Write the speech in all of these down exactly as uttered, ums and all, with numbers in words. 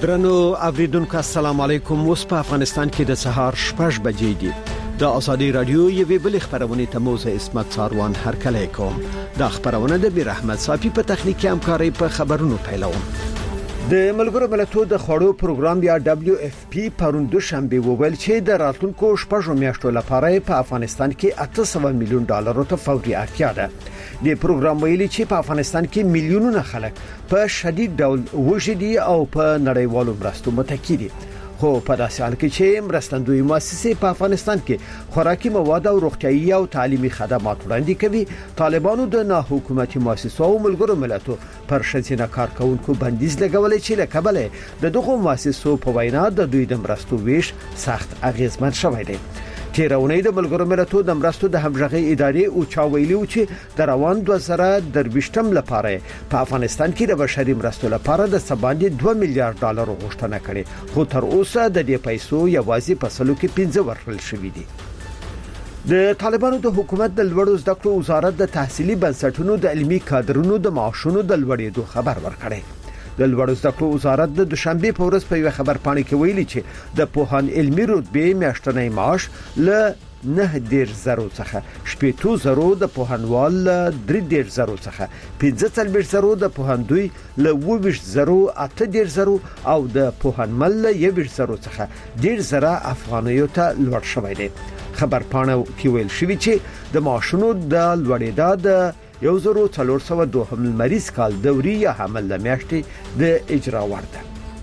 درنو اوریدونکو السلام علیکم. اوس په افغانستان کې د سهار شپږ بجې دي. د ازادي رادیو یوې بل خبرونه ته موزه اسمت ساروان هرکلی کوم. د خبرونه د بیر احمد صافي په تخنیکی همکاري په خبرونو پیلوم. د ملګرو ملتونو د خوړو پروګرام یا دبليو اف پی پرون دوشنبه وویل چې د راتلونکو شپږو میاشتو لپاره په افغانستان کې اته سوه میلیون ډالر ته فوري اړتیا ده. د پروګرام ویلي چې په افغانستان کې میلیونونه خلک په شدید ډول وژدي او په نړیوالو مرستو متکی دي. خو په داسې حال کې چې مرستندوی مؤسسې په افغانستان کې خوراکي مواد او روغتيایي او تعلیمي خدمات وړاندې کوي، طالبانو د ناحکومتي مؤسسو او ملګرو ملتونو پر شذینه کارکونکو بندیز لګولې چې له کبله د دغو مؤسسو په وینا د دوی د مرستو ویش سخت اغیزمن شوی دی. تیرونی د ملګرو ملتونو د مرستو د همغږي ادارې او چا ویلو چې د روان دوه زره درویشتم لپاره په افغانستان کې د بشري مرستو لپاره د سباندې دوه میلیارډ ډالر غوښتنه کړې، خو تر اوسه د دې پیسو یوازې په سلو کې پنځه ورکړل شوې دي. د طالبانو د حکومت د لوړو زده کړو وزارت د تحصیلي بنسټونو د علمي کادرونو د معاشونو د لوړېدو خبر ورکړی. د لوړو زده کړو وزارت د دوشنبه په ورځ په یو خبر پاڼه کې ویلي چې د پوهان علمي رتبه میاشتنی معاش له نه ډیر زرو څخه شپږ زرو د پوهنوال درې ډیر زرو څخه پنځه څلوېښت زرو د پوهندوی له اووه زرو اته ډیر زرو او د پوهنمل له یو زرو څخه ډیر زره افغانیو ته لوړ شوی دی. خبر پاڼه کې ویل شوی چې د معاشونو د لوړېدا د یو زرو څلور سوه دوه مریض کال دوري یا حمل لمیاشتې د اجرا ورده.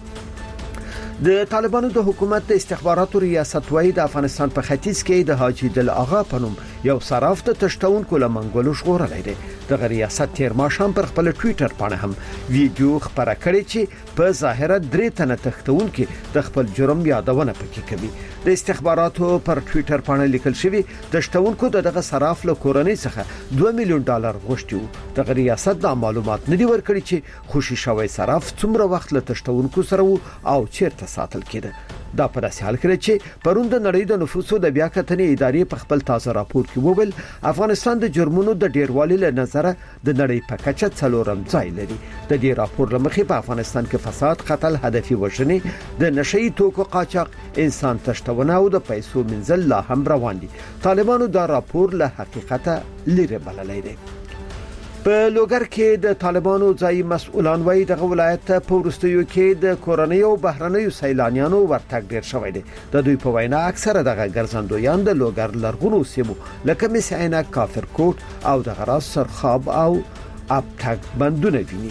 د طالبانو د حکومت د استخباراتو ریاست وای د افغانستان په ختیځ کې د حاجی دل اغا پنوم یو صراف ته تشتونکو لمنګولو شغورلای دی. د ریاست تیر ماشام پر خپل ټوئیټر باندې هم ویډیو خبره کړې چې په ظاهره درې تنه تختونکو د خپل جرم یادونه پکې کوي. د استخباراتو پر ټوئیټر باندې لیکل شوی تشتونکو دغه صراف له کورنۍ څخه دوه میلیون ډالر غوښتي. د ریاست د معلومات نه دی ورکړي چې خوشي شوی صراف څومره وخت له تشتونکو سره او چیرته ساتل کېده. دا په داسې حال کې چې پروند د نړۍ د نفوسو د بیا کتنې ادارې په خپل تازه راپور کې وویل افغانستان د جرمونو د ډیروالي له نظره د نړۍ په کچه څلورم ځای لري. د دې راپور لمخې په افغانستان کې فساد، قتل، هدفي وژنې، د نشئی توکو قاچاق، انسان تشتونه او د پیسو منزل لا هم روان دي. طالبانو دا راپور له حقیقت لري بللی دی. په لوګر کې د طالبانو ځای مسؤلان وایي دغه ولایت په ورستیو کې د کورنۍ او بهرنیو سیلانیانو ورتګ ډیر شوی دی. د دوی په وینا اکثره دغه ګرځندویان د لوګر لرغونو سیمو لکه مسعینه، کافرکوټ او د غراس سرخاب او ابتګ بندونه ویني.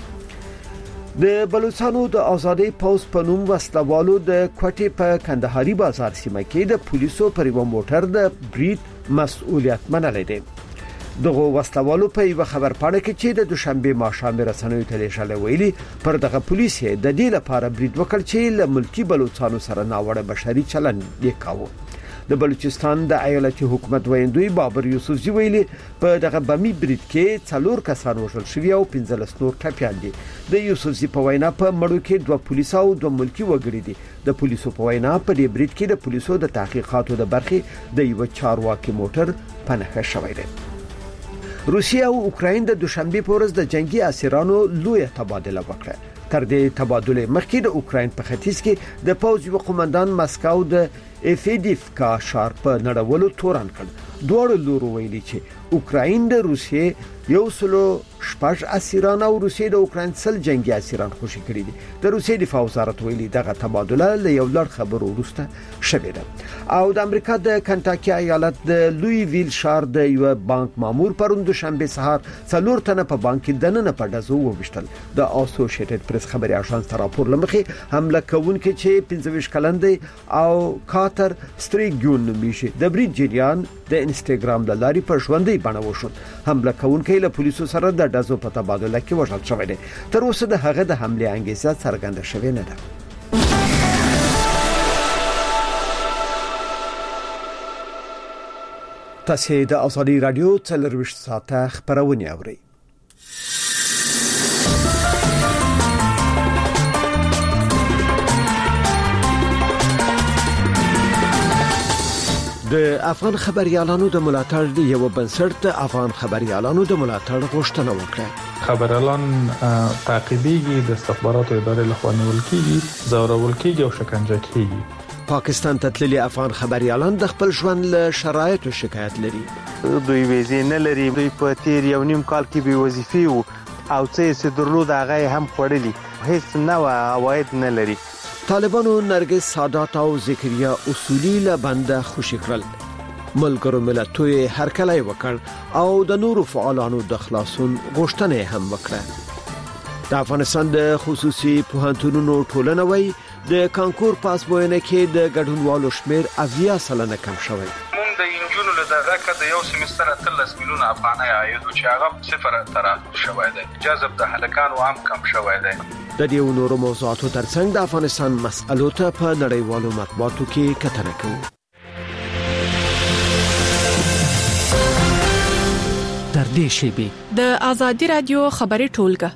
د بلوچستانو د آزادۍ پوس په نوم وسلوالو د کوټې په کندهاري بازار سیمه کې د پولیسو پر یو موټر د بریټ مسؤلیت منلې دی. دغه وسلوالو په یو خبر پاڼه کې چې د دوشنبه ماښام رسنیو ته لیږل ویلي پر دغه پولیس د دې لپاره بریټ وکړ چې له ملکی بلوچستانو سره ناوړه بشري چلند وکاوه. د بلوچستان د ایالتي حکومت ویندوی بابر یوسفزی ویلي په دغه بمی بریټ کې څلور کسان وژل شوي او پنځلس نور ټپیان دي. د یوسفزی په وینا په مړو کې دوه پولیس او دوه ملکی وګړي دي. د پولیسو په وینا په دې بریټ کې د پولیسو د تحقیقاتو د برخې د یو چارواکي موټر پنهخه شوی دی. روسیه او اوکراین د دوشنبه په ورځ د جنگي اسیرانو لوی تبادله وکړه. تر دې تبادله مخکې د اوکراین په ختیځ کې د پوځ یو قومندان مسکو د افیدیفکا ښار په نړولو تورن کړ. دوړ لورو ویلي چې اوکراین د روسیې یو سلو شپږ اسیران او روسیې د اوکراین سل جنگي اسیران خوشي کړی دي. د روسیې دفاع وزارت ویلي دغه تبادله له یو لړ خبرو وروسته شوې ده. او د امریکا د کنټاکی ایالت د لوی ویل ښار د یو بانک مامور پروند دوشنبه سهار څلور تنه په بانک دننه په دزو ووشتل. د اسوسییټډ پریس خبري اژانس راپور لمخې حمله کوونکې چې پنځه ویشت کلن دی او کاتر ستریګون نومیږي د بریټ جریان د انستګرام د لارې په ژوندۍ بڼه وشو. حمله کوونکې له پولیسو سره د دزو په تبادله کې وژل شوی دی. تر اوسه د هغه د حمله انګیزه څرګنده شوې نه ده. تاسو د ازادي رادیو څلرويشت ساعته خبرونه اورئ. د افغان خبريالانو د ملاتړ د یو بنسټ د افغان خبريالانو د ملاتړ غوښتنه وکړه. خبريالان تعقیبېږي، د استخباراتو ادارې لخوا نیول کیږي، ځورول کیږي او شکنجه کیږي. پاکستان ته تللي افغان خبريالان د خپل ژوند له شرایطو شکایت لري. دوی ویزې نه لري، دوی په تیر یو نیم کال کې به وظیفې وو او څه چې درلود هغه هم خورلي، هیڅ نه عواید نه لري. طالبانو نرګس سادات او ذکریا اصولي له بنده خوشی کړل. ملګرو ملتونو هرکلی وکړ او د نورو فعالانو د خلاصون غوښتنه هم وکړه. د افغانستان د خصوصي پوهنتونونو ټولنه وایي د کانکور پاس بوینه کې د ګډونوالو شمیر اویا سلنه کم شوی. موږ د انجونو له دغه کده یو سیمستر اتلس میلیون افغانۍ عاید چې هغه صفر تر شوی دی. جذب د هلکانو هم کم شوی دی. د دې نورو موضوعاتو ترڅنګ د افغانستان مسألو ته په نړیوالو مطبوعاتو کې کتنه کوو. در دې شیبه د آزادی رادیو خبري ټولګه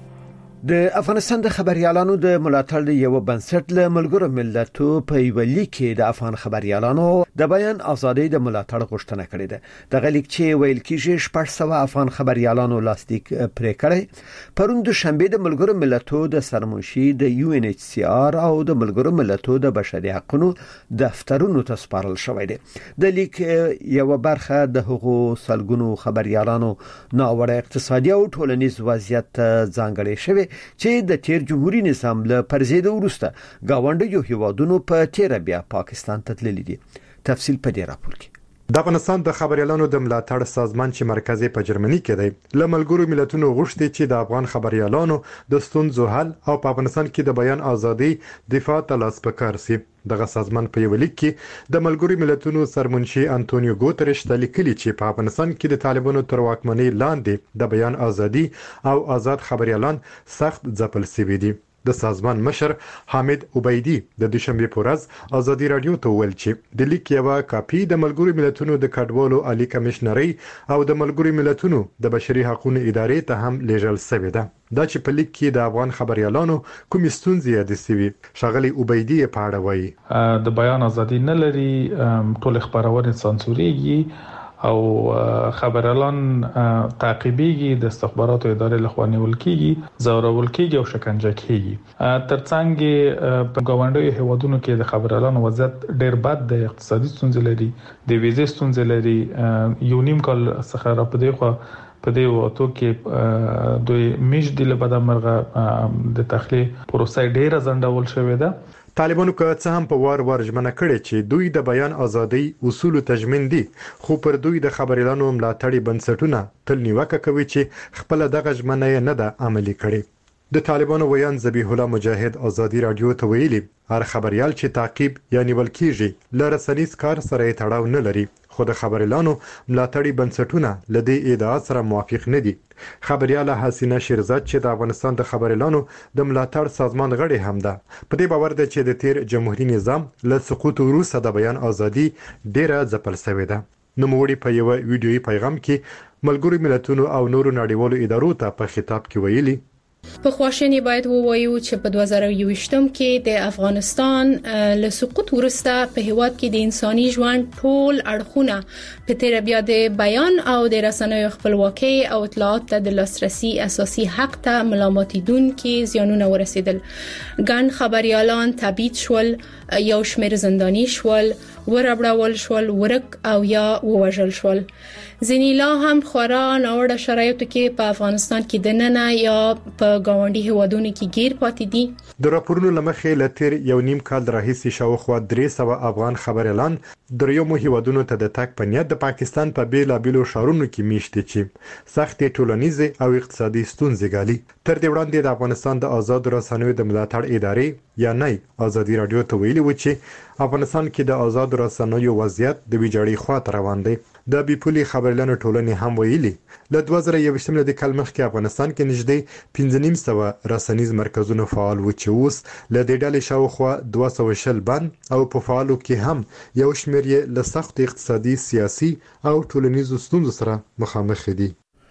د افغانستان د خبريالانو د ملاتړ د یو بنسټ له ملګرو ملتونو په یو لیک کې د افغان خبريالانو د بیان ازادي د ملاتړ غوښتنه کړې ده. د غلیک چې ویل کېږي شپږ سوه افغان خبريالانو لاستیک پرې کړی. پروند دوشنبه د ملګرو ملتونو د سرمنشي د یو ان ایچ سی آر او د ملګرو ملتونو د بشري حقوقو دفترونو ته سپارل شوی دی. د لیک یو برخه د حقوقو سلګونو خبريالانو ناوړه اقتصادي او ټولنیز وضعیت ځانګړی شوی چې د تیر جمهوریت نظام له پرځېدو وروسته گاونډیو هیوادونو په تیر بیا پاکستان ته تللی دي. تفصیل په دې راپور کې. د افغانستان د خبريالانو د ملاتړ سازمان چې مرکزي په جرمني کې دی له ملګرو ملتونو غوښتي چې د افغان خبريالانو د ستونزو حل او په افغانستان کې د بیان ازادي دفاع ته لاس پکار سي. دغه سازمان په یو لیک کې د ملګرو ملتونو سرمنشي انټونیو ګوتریش ته لیکلي چې په افغانستان کې د طالبانو تر واکمنۍ لاندې د بیان ازادي او آزاد خبريالان سخت ځپل شوي دي. د سازمان مشر حامد عبیدی د دوشنبه په ورځ آزادي رادیو ته ویل چې د لیک یو کاپی د ملګرو ملتونو د کډوالو عالی کمشنري او د ملګرو ملتونو د بشري حقوقو ادارې ته هم لیږل شوی ده. دا چې په لیک کې د افغان خبريالانو کوم ستونزې یاد شوي. شغلي عبیدی په اړه وایي د بیان ازادي نه لري، ټول خبرونه سانسوريږي او خبريالان تعقیبېږي، د استخباراتو ادارې لخوا نیول کیږي، ځورول کیږي او شکنجه کیږي. ترڅنګ په گاونډیو هیوادونو کې د خبريالانو وضعیت ډېر بد دی، اقتصادي ستونزې لري، د ویزې ستونزې لري. یو نیم کال څخه را پدې خو په دې وته کې دوی میشد له بده مرغه د تخلیه پروسه ډیره ځنډول شوې ده. طالبانو که څه هم په وار وار ژمنه کړې چې دوی د بیان ازادي اصول تضمین دي، خو پر دوی د خبريالانو ملاتړي بنسټونه تل نیوکه کوي چې خپل دغه ژمنه نه ده عملي کړې. د طالبانو ویان ذبیح الله مجاهد آزادی رادیو ته ویلي هر خبريال چې تعقیب یا نیول کیږي ل رسنیز کار سره تړاو نه لري، خو د خبريالانو ملاتړي بنسټونه ل دې ادعا سره موافق نه دي. خبرياله حسینه شیرزاد چې د افغانستان د خبريالانو د ملاتړ سازمان غړي هم ده، په دې باور ده چې د تیر جمهوریت نظام له سقوط وروسته د بیان ازادي ډیره ځپل شوې ده. نوموړي په یو ویډیويي پیغام کې ملګرو ملتونو او نورو نړیوالو ادارو ته په خطاب کې ویلي په خواشنی باید ووایو چې په دوه زره یو ویشتم کې د افغانستان له سقوط وروسته په هیواد کې د انساني ژوند ټول اړخونه په تیر بیا د بیان او د رسنیو خپلواکي او اطلاعات ته د لاسرسي اساسي حق ته ملامتیدونکو زیانونه ورسېدل. ګڼ خبريالان تبعید شول، یو شمېر زنداني شول، وربړول شول، ورک او یا ووژل شول. ځینې لا هم خورا ناوړه شرایطو کې په افغانستان کې د ننه یا په ګاونډي هیوادونو کې گیر پاتې دي. د راپورونو لمخې لتر یو نیم کال راهیسې شاوخوا درې سوه افغان خبريالان دریمو هیوادونو ته د تګ په نیت د پاکستان په بیلابیلو ښارونو کې میشته چې سختې ټولنیزې او اقتصادي ستونزې ګالي. تر دې وړاندې د افغانستان د آزاد رسنیو د ملاتړ ادارې یا نه آزادي رادیو ته ویلي و چې افغانستان کې د آزاد رسنیو وضعیت د ویجاړۍ خواته روان دی. د بیپولي خبريالانو ټولنې هم ویلي له دوه زره یو ویشتم د کال مخکې افغانستان کې نږدې پنځه نیم سوه رسنیز مرکزونه فعال و چې اوس له دې ډلې شاوخوا دوه سوه شل بند او په فعالو کې هم یو شمېر یې له سخت اقتصادي، سیاسي او ټولنیزو ستونزو سره مخامخ دي.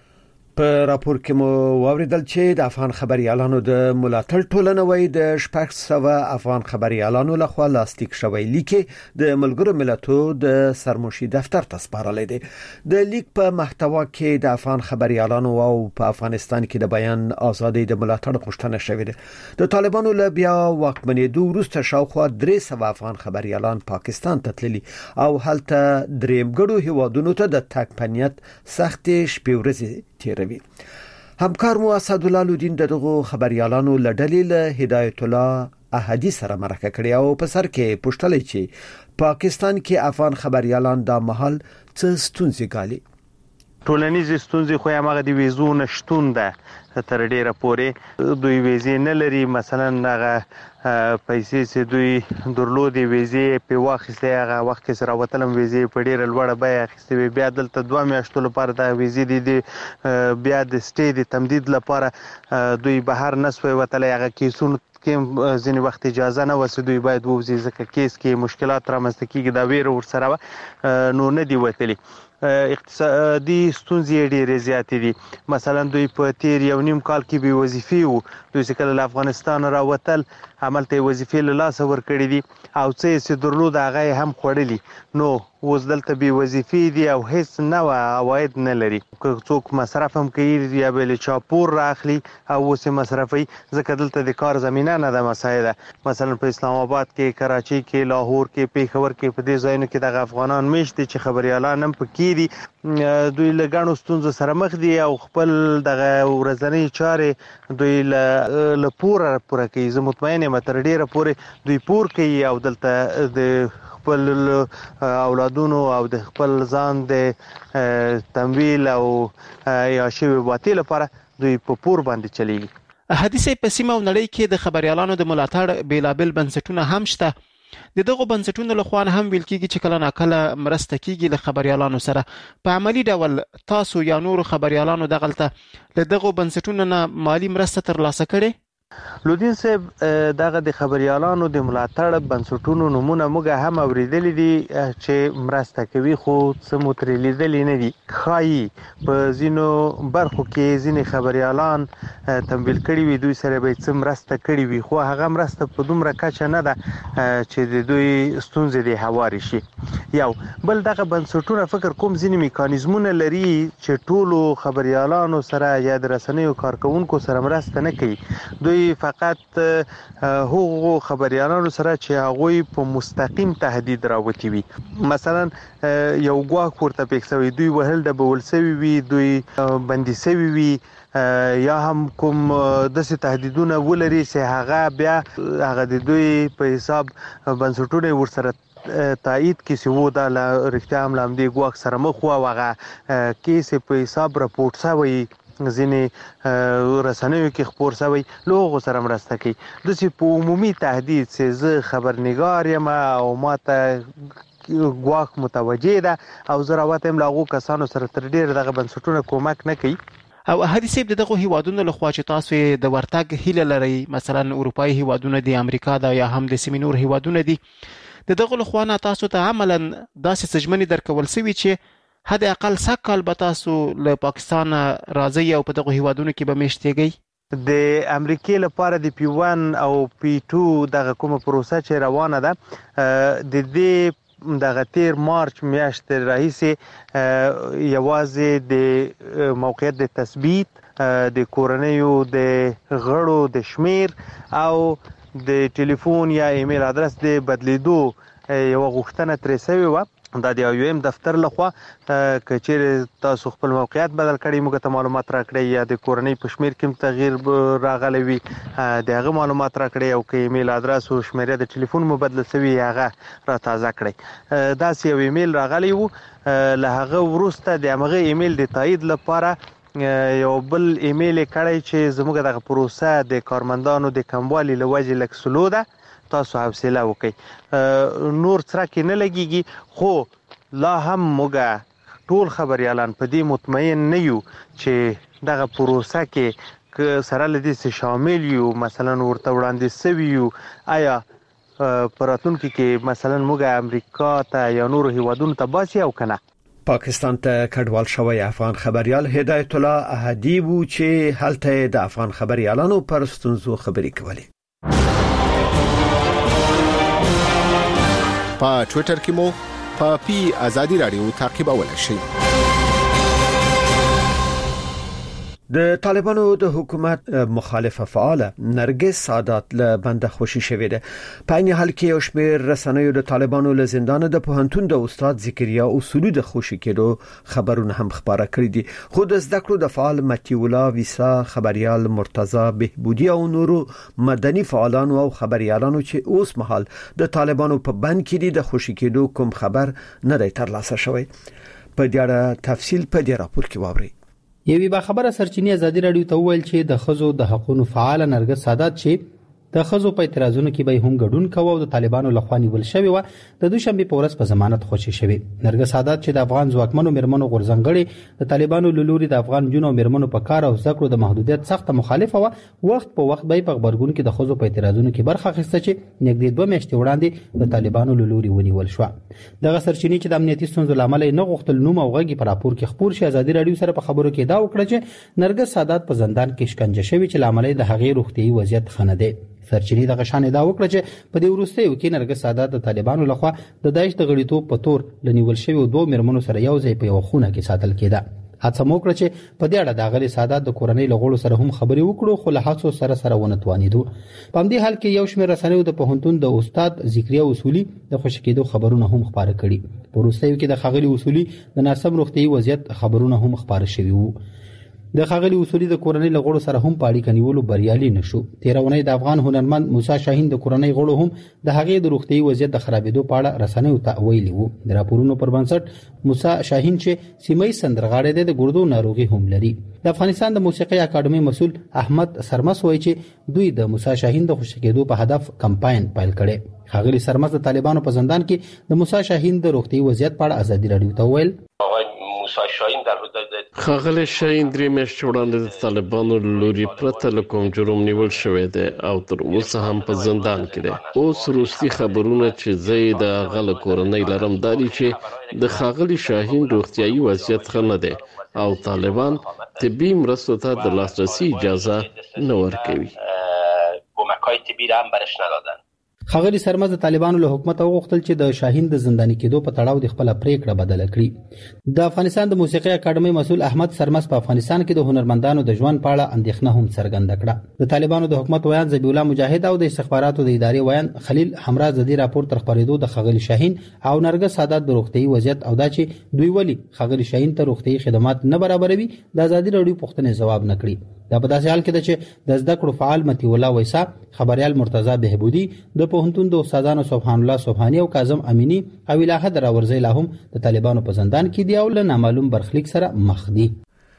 په راپور کې مو واوریدل چې د افغان خبريالانو د ملاتړ ټولنه وای د شپږ سوه افغان خبريالانو لخوا لاستیک شوی لیک د ملګرو ملتونو د سرمشي دفتر ته سپارل دي. د لیک په محتوا کې د افغان خبريالانو او په افغانستان کې د بیان ازادي د ملاتړ غوښتنه شوې ده. د طالبانو له بیا واکمنېدو وروسته شاوخوا درې سوه افغان خبريالان پاکستان ته تللي او هلته درېمګړو هیوادونو ته د تګ پنیت سخت شپې ورځې تیروي. همکار مو اسد الله لودین دغه خبريالانو لډلې له هدایت الله احدی سره مرکه کړې او په سر کې پوښتلې چې پاکستان کې افغان خبريالان د محل څه ستونزې ګالي. ټولنیز ستونزې خو هغه د ویزو نشټون ده تر ډیره پورې دوی ویزې نه لري. مثلا هغه پیسې چې دوی درلودي ویزې په واخیسته هغه وخت کې سره وتلم ویزې په ډیره لوړه بیه اخیستې بیا دلته دوه میاشتو لپاره د ویزې د بیا د سټې د تمدید لپاره دوی بهر نسوي وتلې هغه کیسونه کې ځینې وخت اجازه نه وسه دوی باید ووزي ځکه کیس کې مشکلات رامنځته کیږي دا ویره ورسره نو نه دی وتلی. اقتصادي ستونزې ډېرې زیاتې دي. مثلا دوی په تیر یو نیم کال کې به وظیفې وو دوی چې کله له افغانستان راوتل عملته وظیفې له لاسه ورکړې دي او څه چې درلود هغه هم خوړلي نو اوس دلته به وظیفې دي او هیڅ نوع عواید نه لري. که څوک مصرف هم کوي یا بل چاپور راخلي او اوس مصرفي ځکه دلته د کار زمينه نه ده مساعده. مثلا په اسلام آباد کې کراچي کې لاهور کې پیښور کې په دې ځایونو کې د افغانان میشته چې خبريالان هم پکې دي دوی له ګڼو ستونزو سره مخ دي او خپل دغه ورځنی چارې دوی له پوره پوره کوي. زه مطمئن یم تر ډیره پورې دوی پور کوي او دلته د خپل اولادونو او د خپل ځان د تمویل او یا شی باطل لپاره دوی په پور باندې چلیږي. حدیث په سیمه او نړۍ کې د خبريالانو د ملاتړ بیلابل بنسټونه هم شته. د دغه بنسټونو له خوا هم ویل کیږي چې کله ناکله مرسته کیږي له خبريالانو سره. په عملی ډول تاسو یا نور خبريالانو دغلته له دغه بنسټونو نه مالی مرسته ترلاسه کړي؟ لودین صاحب دغه د خبريالانو د ملاتړ بنسټونو نمونه موږ هم اوریدلې دي چې مرسته کوي خو څه مترلیدلې نه دي. خایي په زینو برخو کې ځینې خبريالان تمویل کړي وي دوی سره به څه مرسته کړي وي خو هغه مرسته په دومره کچه نه ده چې د دوی ستونزې د هواري شي. یو بل دغه بنسټونه فکر کوم ځینې میکانیزمونه لري چې ټولو خبريالانو سره یا د رسنیو کارکونکو سره مرسته نه کوي. دوی فقط هغو خبريالانو سره چې هغه په مستقیم تهدید راوتی وي. مثلا یو غواخ ورته پېښوي دوی وهل د بولسوي وي دوی بندي سوي وي یا هم کوم داسې تهدیدونه ولري چې هغه بیا هغه د دوی په حساب بنسټونه ورسره تایید کیسه وو د رښتیا هم لامدي غواخ سره مخ او هغه کیسه په حساب راپورټ شوی ځینې رسنیو کې خبر شوی لوغو سره مرسته کوي. د سي په عمومي تهدید چې زه خبرنګار یم او ماته غواخ متوجه ده او زراوت هم لاغو کسانو سره تر ډیر دغه بنسټونه کومک نه کوي. او حدیث دغه هیوادونو له خوا چې تاسو د ورتګ هیله لري مثلا اروپאי هیوادونه دي امریکا دا یا هم د سیمینور هیوادونه دي د دغه له خوا نه تاسو ته عملاً داسې سجمنې درکول سوي چې حد اقل سکل به تاسو له پاکستان راځي او په دغه هیوادونو کې به میشتېږئ. د امریکای لپاره د پی ون او پی ټو دغه کومه پروسه چې روانه ده د دې دغه تیر مارچ میاشتې راهیسې یوازې د موقعیت د تثبیت د کورنیو د غړو د شمیر او د ټلیفون یا ایمیل ادرس د بدلیدو یو غوښتنه ترې شوې و. دا د یو ایم دفتر لخوا کچیر تاسو خپل موقعیت بدل کړئ موږ ته معلومات راکړئ یا د کورنۍ په شمیر کې تغییر راغلی وي دغه معلومات راکړئ او که ایمیل ادرس او شمیره د ټلیفون مو بدل شوی هغه را تازه کړئ. دا سی یو ایمیل راغلی وو له هغه وروسته د هغه ایمیل د تایید لپاره یو بل ایمیل کړی چې زموږ دغه پروسه د کارمندانو د کموالي لوجه لک سلو ده تاسو حوصله وکړئ. نور سره کې نه لګيږي خو لا هم موږ ټول خبريالان په دې مطمئن نه یو چې دغه پروسه کې ک سره لدی سه شامل یو مثلا ورته وړاندې سوي یو آیا پراتونکو کې مثلا موږ امریکا ته یا نور هیوادونو ته باسي او کنه. پاکستان ته کډوال شوی افغان خبريال هدایت الله احدی وو چې هلته د افغان خبريالانو پر ستونزو خبرې کولې. په ټوئیټر کې مو په پی ازادي رادیو تعقیبولای شئ. د طالبانو د حکومت مخالفه فعال نرګس سادات له بنده خوشي شوې ده. په این حال کې یو شمېر رسنیو د طالبانو له زندان د پوهنتون د استاد ذکریا اصولي د خوشي کېدو خبرونه هم خبره کړې دي. خو د زده کړو د فعال متی الله ویسا خبريال مرتضی بهبودی او نورو مدني فعالانو او خبريالانو چې اوس مهال د طالبانو په بند کې دي د خوشي کېدو کوم خبر نه دی ترلاسه شوی. په دې اړه تفصیل په دې راپور کې واورئ. یوې با خبره سرچینې ازادي رادیو ته وویل چې د خزو د حقوقو فعال نرګس سادات چې د خزو په اعتراضونو کې به هم ګډون کوي او د طالبانو لخوا نیول شوی و د دوشنبه په ورځ په ضمانت خوشي شوی. نرګس سادات چې د افغان ځواکمنو مرمنو غورځنګړي د طالبانو لوري د افغان جنو مرمنو په کار او زده کړو د محدودیت سخت مخالفه و وخت په وخت به په خبرګون کې د خزو په اعتراضونو کې برخه اخیسته چې نږدې دوه میاشتې وړاندې د طالبانو لوري ونیول شو. دغه سرچینې چې د امنیتي ستونزو لامل نه غوښتل نوم او غږی پر راپور کې خبر شي ازادي رادیو سره په خبرو کې دا وکړه چې نرګس سادات په زندان کې شکنجه شوی چې لامل د هغې روغتيایي وضعیت خنه دی. سرچینې د غشان دا وکړه چې په دې وروستیو کې نرګس سادات د طالبانو لخوا د داعش د غړیتوب په تور لنیول شوی دوه مرمنو سره یو ځای په یو خونه کې ساتل کېده. هڅه مو وکړه چې په دې اړه د غلي سادات د کورنۍ لغړو سره هم خبرې وکړو خو له هڅو سره سره ونه توانیدو. په دې حال کې یو شمېر رسنیو د پوهنتون د استاد ذکریا اصولي د خوشی کېدو خبرونه هم خبره کړي. په وروستیو کې د خغلی اصولي د ناسم روغتيایي وضعیت خبرونه هم خبره شوي وو. د خغلی اصولي د کورنۍ لغړو سره هم پاړی کنيولو بریالي نشو. تیرونه د افغان هنرمند موسی شاهین د کورنۍ غړو هم د هغې د روغتيایي وضعیت د خرابېدو په اړه رسنیو ته ویلي وو. د راپورونو پر بنسټ موسی شاهین چې سیمې سندرغاړی دی د ګردو ناروغي هم لري. د افغانستان د موسیقي اکاډمي مسول احمد سرمس وایي چې دوی د موسی شاهین د خوشی کېدو په هدف کمپاین پیل کړي. خغلی سرمس د طالبانو په زندان کې د موسی شاهین د روغتيایي وضعیت په اړه ازادي رادیو ته ویل. شاهین در حدود خغل شاهین درې میاشتې وړاندې د طالبانو لوري پرته له کوم جرم نیول شوی دی او تر اوسه هم په زندان کې دی. اوس وروستي خبرونه چې زه د غل کورنۍ لرم داري چې د خغل شاهین روغتيایي وضعیت ښه نه دی او طالبان طبي مرستو ته د لاسرسي اجازه نه ورکوي. کمک‌های طبي را هم برش ندادن. خغلی سرمز د طالبانو له حکومت غوښتل چې د شاهین د زنداني کېدو په تړاو د خپل پریکړه بدله کړي. د افغانستان د موسیقي اکاډمي مسول احمد سرمز په افغانستان کې د هنرمندانو د ژوند په اړه اندېښنه هم څرګنده کړه. د طالبانو د حکومت ویان ذبیح الله مجاهد او د استخباراتو د ادارې ویان خلیل همراز د دې راپور تر خبرېدو د خغلی شاهین او نرګس سادات د روغتيایي وضعیت او دا چې دوی ولی خغلی شاهین ته روغتيایي خدمات نه برابروي د ازادي رادیو پوښتنې ځواب نه کړي. دا په داسې حال کې ده چې د زده کړو فعال متی الله ویسا خبريال مرتضی بهبودی د پوهنتون د استادانو سبحان الله سبحانی او کاظم امینی او الهه دراورزی له هم د طالبانو په زندان کې دی او له نامعلوم برخلیک سره مخ دي.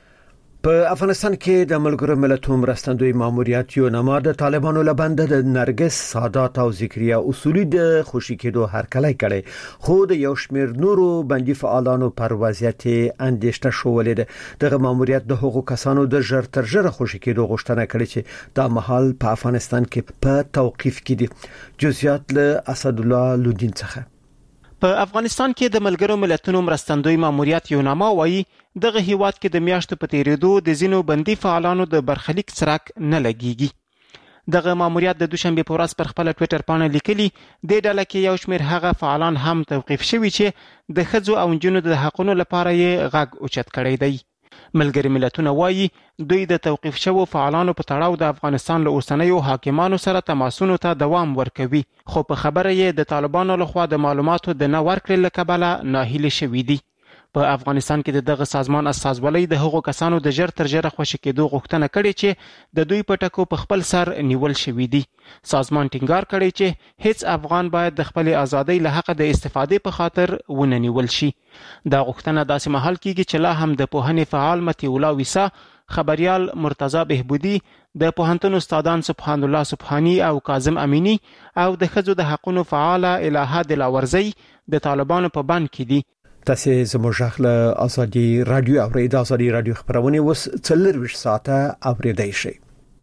په افغانستان کې د ملګرو ملتونو مرستندوی ماموریت یو نما د طالبانو لبنده د نرګس سادات او ذکریا اصولي د خوشی کېدو هرکلی کړي خو د یو شمېر نورو بندي فعالانو پر وضعیت اندېښنه شولې ده. دغه ماموریت د حقوقو کسانو د ژر تر ژره خوشی کېدو غوښتنه کړې چې دا مهال په افغانستان کې په توقيف کې دي. جزئیات له اسد الله لودین څخه. په افغانستان کې د ملګرو ملتونو مرستندوی ماموریت یو نامه وایي دغه هیواد کې د میاشتو په تیریدو د ځینو بندي فعالانو د برخلیک څرک نه لګیږي. دغه ماموریت د دوشنبه په ورځ پر خپل ټوئیټر باندې لیکلي د ډله کې یو شمېر هغه فعالان هم توقيف شوي چې د ښځو او نجونو د حقونو لپاره یې غږ اوچت کړی دی. ملګري ملتونه وایي دوی د توقيف شوو فعالانو په تړاو د افغانستان له اوسنیو حاکمانو سره تماسونو ته دوام ورکوي خو په خبره یې د طالبانو لخوا د معلوماتو د نه ورکړې له کبله ناهیلي شوي دي. په افغانستان کې دغه سازمان استازولۍ د هغو کسانو د ژر تر ژره خوشي کېدو غوښتنه کړې چې د دوی په ټکو په خپل سر نیول شوي دي. سازمان ټینګار کړی چې هیڅ افغان باید د خپل ازادۍ له حق د استفادې په خاطر ونه نیول شي. دا غوښتنه داسې مهال کېږي چې لا هم د پوهنې فعال متی الله ویسا خبريال مرتضی بهبودی د پوهنتون استادان سبحان الله سبحانی او کاظم امینی او د ښځو د حقونو فعال الهه دلاورزی د طالبانو په بند کې دي. تاسو زموږ خپل ازادي رادیو او د ازادي رادیو خبرونه وس څلور ساعته اوریدای شي.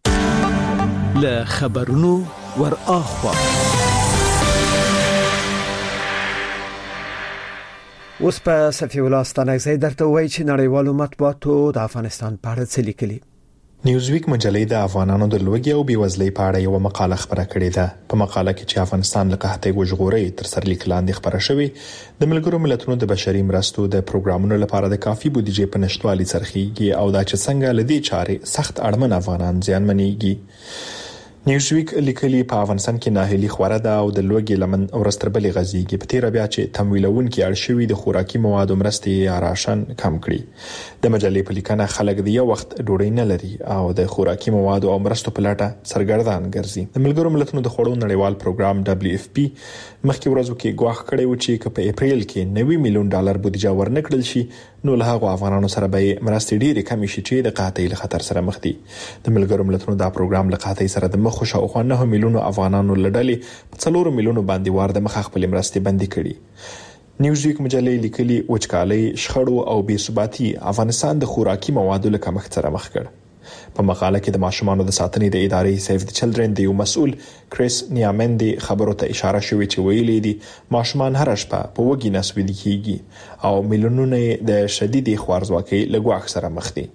له خبرونو ور اخوا اوس په صفي الله ستانکزی درته وایي چې نړیوالو مطبوعاتو د افغانستان په اړه څه لیکلي. نیوزویک مجلې د افغانانو د لوږې او بېوزلۍ په اړه یو مقاله خبره کړې ده. په مقاله کې چې افغانستان له قحطۍ وژغوري تر سر لیک لاندې خبره شوې د ملګرو ملتونو د بشري مرستو د پروګرامونو لپاره د کافي بودیجې په نشټوالي څرخيږي او دا چې څنګه لدی چارې سخت اړمن افغانان زیانمنېږي. نیوزویک لیکلي په افغانستان کې ناهیلي خوره ده او د لوږې لمن ورستربلې غزيږي. په تیر بیا چې تمویلونکو اړ شوی د خوراکي موادو مرستې یا راشن کم کړي. د مجلې په لیکنه خلک د یو وخت ډوډۍ نه لري او د خوراکي موادو او مرستو په لټه سرګردان ګرځي. د ملګرو ملتونو د خوړو نړیوال پروګرام دبليو اف پی مخکې ورځو کې ګواښ کړی و چې په اپریل کې نوي میلیون ډالر بودیجه ورنکړل شي نو له هغه افغانانو سره به مرستې ډېرې کم شي چې د قحطۍ له خطر سره مخ دي. د ملګرو ملتونو دا پروګرام له قحطۍ سره د مخ شاوخوا نه میلیونو افغانانو لړلې په څلور میلیونو باندې وار د مخ خپل مرستې بندي کړي. نیوزویک مجلې لیکلي وچکالۍ شخړو او بې ثباتي افغانستان د خوراکي موادو له کمښت سره مخ کړ. په مقاله کې د ماشومانو د ساتنې د ادارې سیف د چلډرن د یو مسؤل کریس نیامندي خبرو ته اشاره شوې چې ویلي دي ماشومان هر شپه په وګي نسوي کیږي او میلیونونه د شدید خوارزواکۍ له ګواښ سره مخ دي.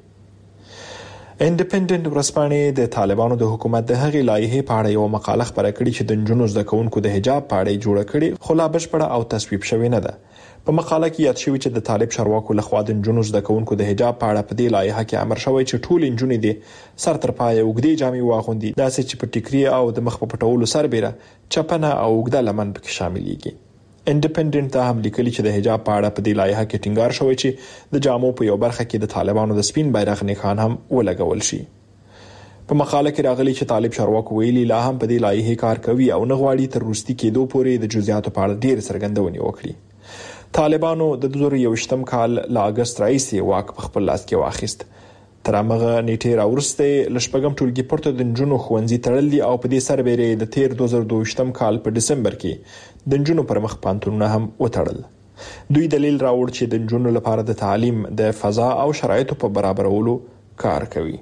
انډیپندنت ورسپانې د طالبانو د حکومت د هغې لایحې په اړه یو مقاله خبره کړې چې د نجونو زده کوونکو د حجاب په اړه جوړه کړې خو لا بشپړه او تصویب شوې نه ده. په مقاله کې یاد شوی چې د طالب چارواکو لخوا د نجونو زده کوونکو د حجاب په اړه په دې لایحه کې امر شوی چې ټول نجونې د سر تر پایه وګړي جامې واغوندي داسې چې په ټیکري او د مخ په پټولو سربېره چپنه او وګړه لمن پکې شاملېږي. انډیپندنت هم لیکلي چې د حجاب په اړه په دې لایحه کې ټینګار شوی چې د جامو په یو برخه کې د طالبانو د سپین بیرغ نښان هم ولګول شي. په مقاله کې راغلي چې طالب چارواکو ویلي لا هم په دې لایحه کار کوي او نه غواړي تر وروستي کېدو پورې د جزئیاتو په اړه ډېر څرګندونې وکړي. طالبانو د دوه زره یوویشتم کال له اگست راهیسې واک په خپل لاس کې واخیست. تر هغه نیټه راورسته لشپږم ټولګي پورته د نجونو ښوونځي تړل دي او په دې سربېره د تیر دوه زره دوه کال په دسمبر کې د نجونو پر مخ پانتونونه هم وتړل. دوی دلیل راوړ چې د نجونو لپاره د تعلیم د فضا او شرایطو په برابرولو کار کوي.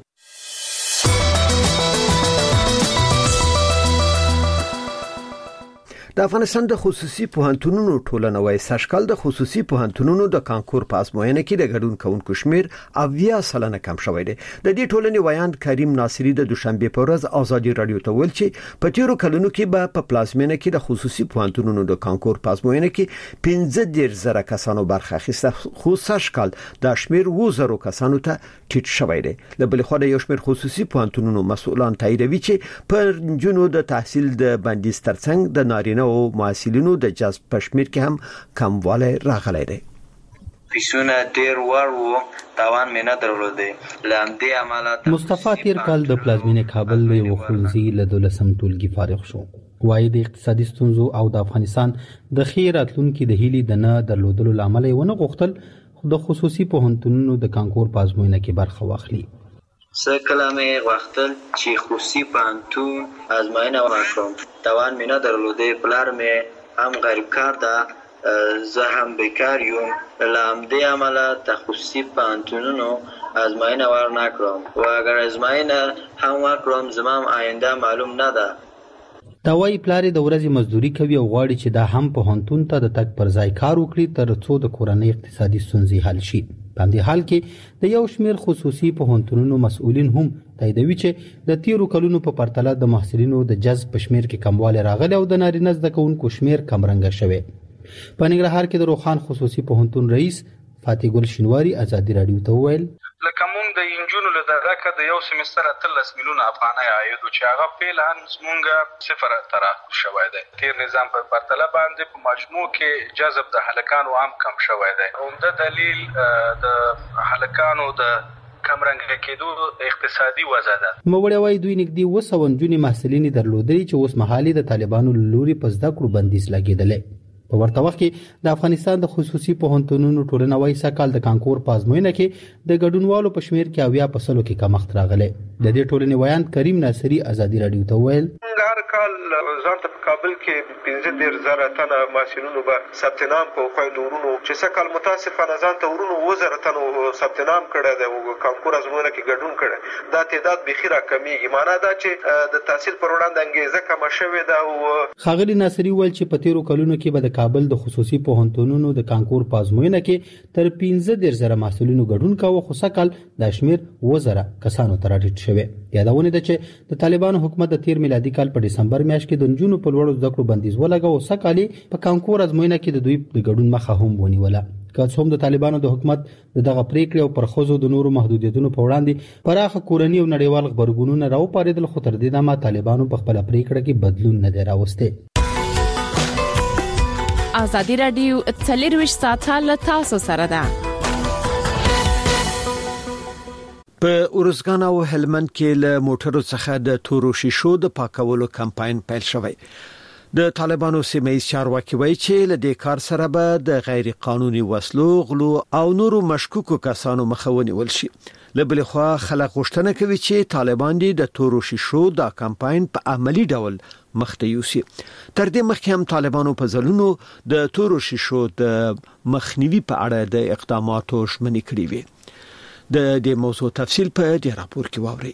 د افغانستان د خصوصي پوهنتونونو ټولنه وايي سږکال د خصوصي پوهنتونونو د کانکور په ازموینه کې د ګډون کوونکو شمیر اویا سلنه کم شوی دی. د دې ټولنې وایاند کریم ناصری د دوشنبه په ورځ آزادي رادیو ته ویل چې په تیرو کلونو کې به په پلازمینه کې د خصوصي پوهنتونونو د کانکور په ازموینه کې پنځه دېرش زره کسانو برخه اخیسته خو سږکال د شمیر اووه زره کسانو ته ټیټ شوی دی. له بل خوا د یو شمیر خصوصي پوهنتونونو مسؤلان تاییدوي چې پر جنونو د تحصیل د بندیز ترڅنګ د نارینه او محصلینو د جذب پشمیر کې هم کموالی راغلی دی. پیسونه ډیر ور وو تاوان مې نه درلودې لاندې عملات. مصطفی تیر کال د پلازمینه کابل له وخونځي له دولسم ټولګي فارغ شو. وايي د اقتصادي ستونزو او د افغانستان د خیراتلونکو د هیلي د نه درلودلو لامل ونه غوښتل د خصوصي پوهنتونونو د کانکور په ازموینه کې برخه واخلي. څه کلمې غوښتل چې خصوصي پوهنتون ازموینه وکړم توان مې نه درلودې پلار مې هم غریب کار ده زه هم بیکار یم لامدې عمله د خصوصي پوهنتونونو ازموینه ورنکړم و اگر ازموینه هم وکړم زما آینده معلوم نه ده. دا وايي پلار د ورځې مزدوري کوي او غواړي چې دا هم پوهنتون ته د تک پر ځای کار وکړي تر څو د کورنۍ اقتصادي ستونزې حل شي. په دې حال کې د یو شمیر خصوصي پوهنتونونو مسؤلین هم تاییدوي چې د تیرو کلونو په پرتله د محصلینو د جذب پشمیر کې کموالی راغلی او د نارینه زده کوونکو شمیر کمرنګه شوی. په ننګرهار کې د روخان خصوصي پوهنتون رئیس فاتح ګل شینواری آزادي رادیو ته وویل لکه مونږ د انجونو له دغه د یو سمستر اتلس میلیونه افغانۍ عاید چې هغه فعلا مونږه صفر تراکم شوی دی. تیر نظام په پرتله باندې په مجموع کې جذب د هلکانو هم کم شوی دی. عمده دلیل د هلکانو د کمرنګ کېدو اقتصادي وضع ده. موړی وای دوی نږدې اوه سوه نجونې محصلینې درلودلې چې اوس مهالي د طالبانو لوري په زده کړو بندیز لګېدلې. په ورته وخت کې د افغانستان د خصوصي پوهنتونونو ټولنه وايي سږکال د کانکور په ازموینه کې د ګډونوالو په شمیر کې اویا په سلو کې کمښت راغلی. د دې ټولنې ویان کریم ناصری ازادي رادیو ته ویل هر کال ځان ته په کابل کې پنځه دېرش زره تنه محصلینو به ثبت نام په خویندو ورونو چې څه کال متاسفانه ځان ته ورونو اووه زره تنو ثبت نام کړی دی او کانکور ازموینه کې ګډون کړی دا تعداد بیخي راکمیږي معنا دا چې د تحصیل پر وړاندې انګیزه کمه شوې ده او ښاغلي ناصري ویل چې په تیرو کلونو کې به د کابل د خصوصي پوهنتونونو د کانکور په ازموینه کې تر پنځه دېرش زره محصلینو ګډون کاوه خو سږ کال دا شمېر اووه زره کسانو ته راټیټ شوی. یادونه ده چې د طالبانو حکومت د تیر میلادي کال په ډسمبر میاشت کې د نجونو په لوړو زده کړو بندیز ولګاوه او سږ کال په کانکور ازموینه کې د دوی د ګډون مخه هم ونیوله. که څه هم د طالبانو د حکومت دغه پریکړې او پر ښځو د نورو محدودیتونو په وړاندې پراخه کورنۍ او نړیوال غبرګونونه راوپارېدل خو تر دې دمه طالبانو په خپله پریکړه کې بدلون نه دی راوستی. ازادي رادیو څلرویشت ساعته له تاسو سره ده. په اورزګان او هلمند کې له موټرو څخه د تورو شیشو د پاکولو کمپاین پیل شوی. د طالبانو سیمه چارواکي وایي چې له دې کار سره به د غیر قانوني وسلو، غلو او نورو مشکوکو کسانو مخه ونیول شي. له بل خوا خلک غوښتنه کوي چې طالبان د تورو شیشو د کمپاین په عملی ډول مخته یوسي. تر دې مخکې هم طالبانو په ځلونو د تورو شیشو د مخنیوي په اړه د اقداماتو ژمنې کړې وي. د دې موضوع تفصیل په دې راپور کې واورئ.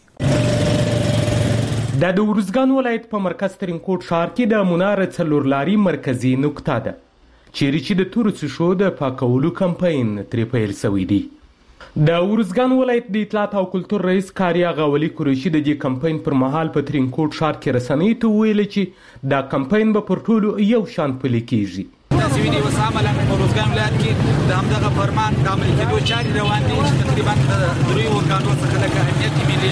د اورزګان ولایت په مرکز ترینکوټ ښار کې د منار څلور لاري مرکزی نقطه ده چیرې چې د تورو شیشو د پاکولو کمپاین ترې پیل شوی دی. د اورزګان ولایت د اطلاعات او کلتور رئیس کاریا غولي قریشي د دې کمپاین پر مهال په ترینکوټ ښار کې رسنۍ ته ویل چې دا کمپاین به پر ټولو یو شان پلي کیږي. تاسو وینئ اوس عملاً په اورزګان ولایت کې د همدغه فرمان د عملي کېدو چارې روان دي چې تقریبا د دریو ورګانو څخه لکه امنیت ملي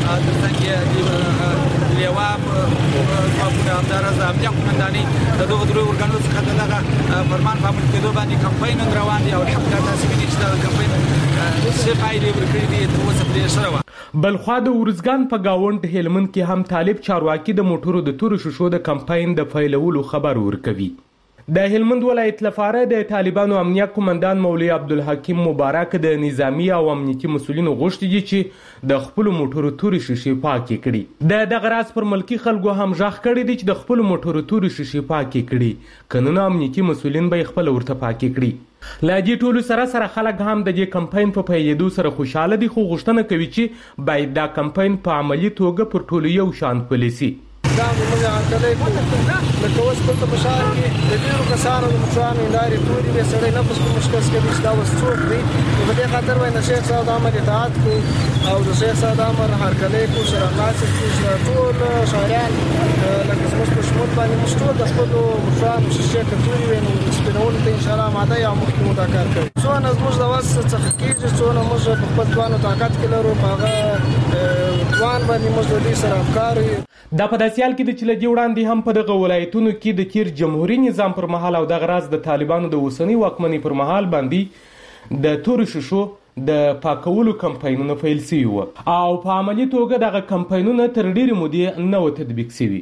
ترڅنګ لیوام ځواکونه همداراز امنیه قومنداني د دغو دریو ورګانو څخه دغه فرمان په عملي کېدو باندې کمپاین روان دي او الحمدلله تاسو وینئ چې دا کمپاین څه پایلې ورکړي دي تر اوسه پرې سره وه. بلخوا د اورزګان په گاوند هلمند کې هم طالب چارواکي د موټرو د تورو شیشو د کمپاین د پیلولو خبر ورکوي. د هلمند ولایت لپاره د طالبانو امنیه قومندان مولوی عبدالحکیم مبارک د نظامی او امنیتي مسولینو غوښتي دي چې د خپل موټرو توري شیشې پاکې کړي. د دغه راز پر ملکی خلکو هم ژغ کړي دي چې د خپل موټرو توري شیشې پاکې کړي کنه امنیتي مسولین به خپل ورته پاکې کړي. لا دې ټولو سره سره خلک هم د دې کمپاین په پیلېدو سره خوشاله دي خو غوښتنه کوي چې باید دا کمپاین په عملی توګه پر ټولو یو شان پلي شي. دا موږ هرکلی کوو لکه اوس دلته په ښار کې د ډېرو کسانو د موټرانو هندارې تورې وې سړی نفس په مشکل کوي چې دا اوس څوک دی نو په دې خاطر وایي د شیخ صاحب د امر اطاعت کوو او د شیخ صاحب د امر هرکلی کوو سره خلاص کوو ټول شاعران لکه زموږ په شمول باندې موږ ټول د خپلو موټرانو شیشې که تورې وې نو سپینولو ته انشاءالله ماده یا مخکې مو دا کار کوي. څونه زموږ د وس څخه کېږي څونه موږ په خپل توان او طاقت کې لرو په هغه توان باندې موږ د دوی سره همکار یو. دا په داسې حال کې د چې له دې وړاندې هم په دغه ولایتونو کې د تیر جمهوري نظام پر مهال او دغه راز د طالبانو د اوسنۍ واکمنۍ پر مهال باندې د تورو شیشو د پاکولو کمپاینونه پیل شوي وو او په عملي توګه دغه کمپاینونه تر ډېرې مودې نه وو تطبیق شوي.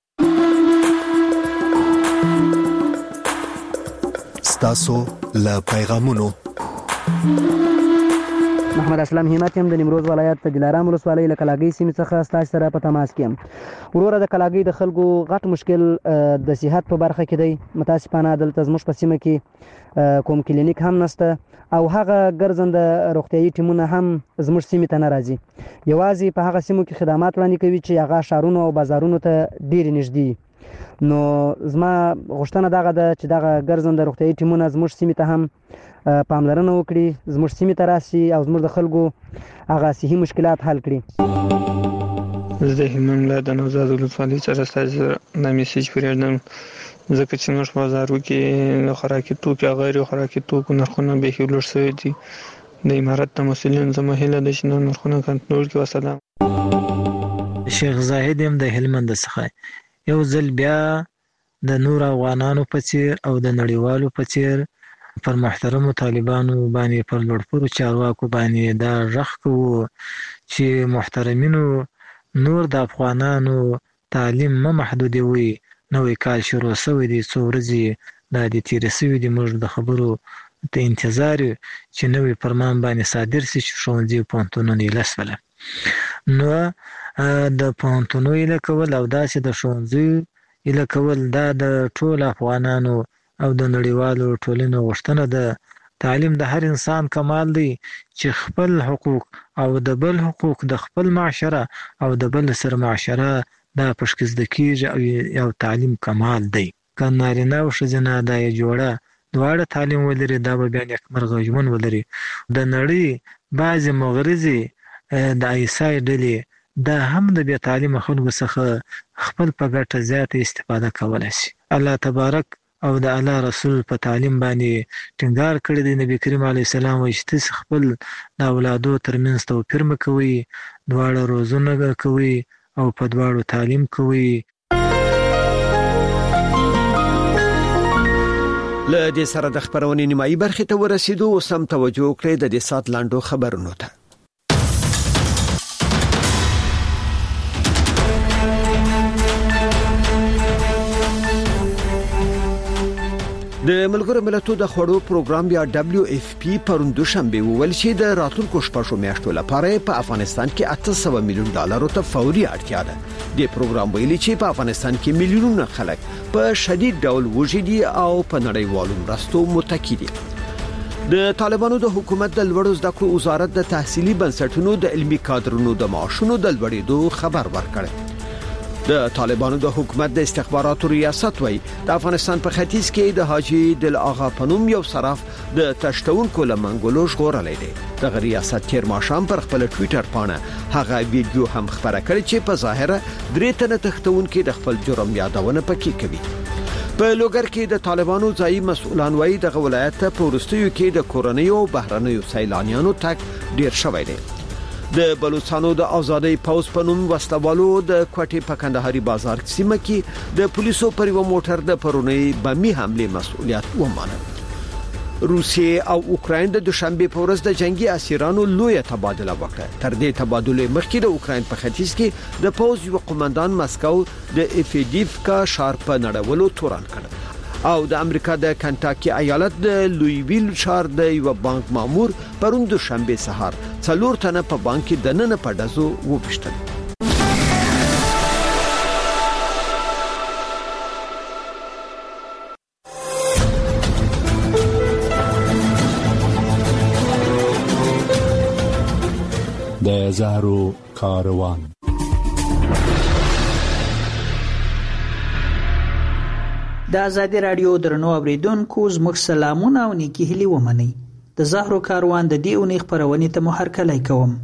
ستاسو له پیغامونو محمد اسلام همت هم د نیمروز ولایت د دلارام ولسوالۍ له کلاګۍ سیمې څخه ستاسو سره په تماس کې یم. وروره د کلاګۍ د خلکو غټ مشکل د صحت په برخه کې دی. متاسفانه دلته زموږ په سیمه کې کوم کلینیک هم نشته او هغه ګرځنده روغتیایي ټیمونه هم زموږ سیمې ته نه راځي. یوازې په هغه سیمو کې خدمات وړاندې کوي چې هغه ښارونو او بازارونو ته ډېرې نږدې. نو زما غوښتنه دغه ده چې دغه ګرځنده روغتیایي ټیمونه زموږ سیمې ته هم پاملرنه وکړي، زموږ سیمې ته راشي او زموږ د خلکو هغه صحي مشکلات حل کړي. زه د هلمند ولایت د نوزاد ولسوالۍ څخه ستاسو دا میسج پرېږدم ځکه چې موږ په بازارو کې د خوراکي توکو او غیر خوراکي توکو نرخونه بیخي لوړ شوي دي. د امارت د مسؤلینو زما هیله ده چې نرخونه کنټرول کړي. وسلام. شیخ زاهد یم د هلمند څخه. یو ځل بیا د نور افغانانو په څیر او د نړیوالو په څیر پر محترمو طالبانو باندې پر لوړپوړو چارواکو باندې دا غږ کوو چې محترمینو نور د افغانانو تعلیم مه محدودوي. نوی کال شروع شوی دی، څو ورځې دا دې تېرې شوي دي. موږ د خبرو ته انتظار یو چې نوی فرمان باندې صادر شي چې ښوونځي او پوهنتونونه یې لس وله. نو د پوهنتونو ایله کول او داسې د ښوونځیو ایله کول دا د ټول افغانانو او د نړیوالو ټولنو غوښتنه ده. تعلیم د هر انسان کمال دی چې خپل حقوق او د بل حقوق د خپل معاشره او د بل سره معاشره دا پشک زده کیږي او یو تعلیم کمال دی. که نارینه او ښځینه دا یې جوړه دواړه تعلیم ولري دا به بیا نیکمرغه ژوند ولري. د نړۍ بعضې مغرضې د ایسای ډلې دا هم د بې تعلیمه خلکو څخه خپل په ګټه زیاته استفاده کولی شي. الله تبارک او د الله رسول په تعلیم باندې ټینګار کړی دی. نبی کریم علیه السلام وایي چې تاسې خپل د اولادو ترمنځ توپیر مه کوئ، دواړه روزونه کوئ او په دواړو تعلیم کوئ. له دې سره د خبرونې نیمایي برخې ته ورسېدو. اوس هم توجه وکړئ د دې ساعت لاندو خبرونو ته. د ملګرو ملتونو د خوړو پروګرام یا دبليو اف پی پرون دوشنبه وویل چې د راتلونکو شپږو میاشتو لپاره په افغانستان کې اته سوه میلیون ډالرو ته فوري اړتیا ده. د پروګرام ویلي چې په افغانستان کې میلیونونه خلک په شدید ډول وږي دي او په نړیوالو مرستو متکی دي. د طالبانو د حکومت د لوړو زده کړو وزارت د تحصیلي بنسټونو د علمي کادرونو د معاشونو د لوړېدو خبر ورکړ. د طالبانو د حکومت د استخباراتو ریاست وای د افغانستان په ختیځ کې د حاجی دل آغا پنوم یو صراف د تشتونکو لمنګلو ژغورلې دي. د ریاست تیر ماشام پر خپل ټوئیټر باندې هغه ویډیو هم خبره کړې چې په ظاهره درې تنه تختونکو د خپل جرم یادونه پکې کوي. په لوګر کې د طالبانو ځایي مسؤلان وایي د ولایت په ورستیو کې د کورنیو بهرنیو سیلانیانو تک ډیر شوی دی. د بلوچستانو د آزادۍ پوز په نوم وسلوالو د کوټې په کندهاري بازار سیمه کې د پولیسو پر یو موټر د پرونی بمي حمله مسؤلیت ومانه. روسیه او اوکراین د دوشنبه په ورځ د جنگي اسیرانو لوی تبادله وکړه. تر دې تبادله مخکې د اوکراین په ختیځ کې د پوز یو قومندان مسکو د افیدیفکا ښار په نړولو تورن کړ او د امریکا د کنټاکی ایالت د لویویل ښار د یو بانک مامور پرون دوشنبه سهار څلور تنه په بانک کې د نن په دزو وپښتل. د زهرو کاروان د آزادی رادیو درنو اوریدونکو زموږ سلامونه او نیکی هیلې ومنئ. د زهرو کاروان د دې اونۍ خبرونې ته مو هرکلی کوم.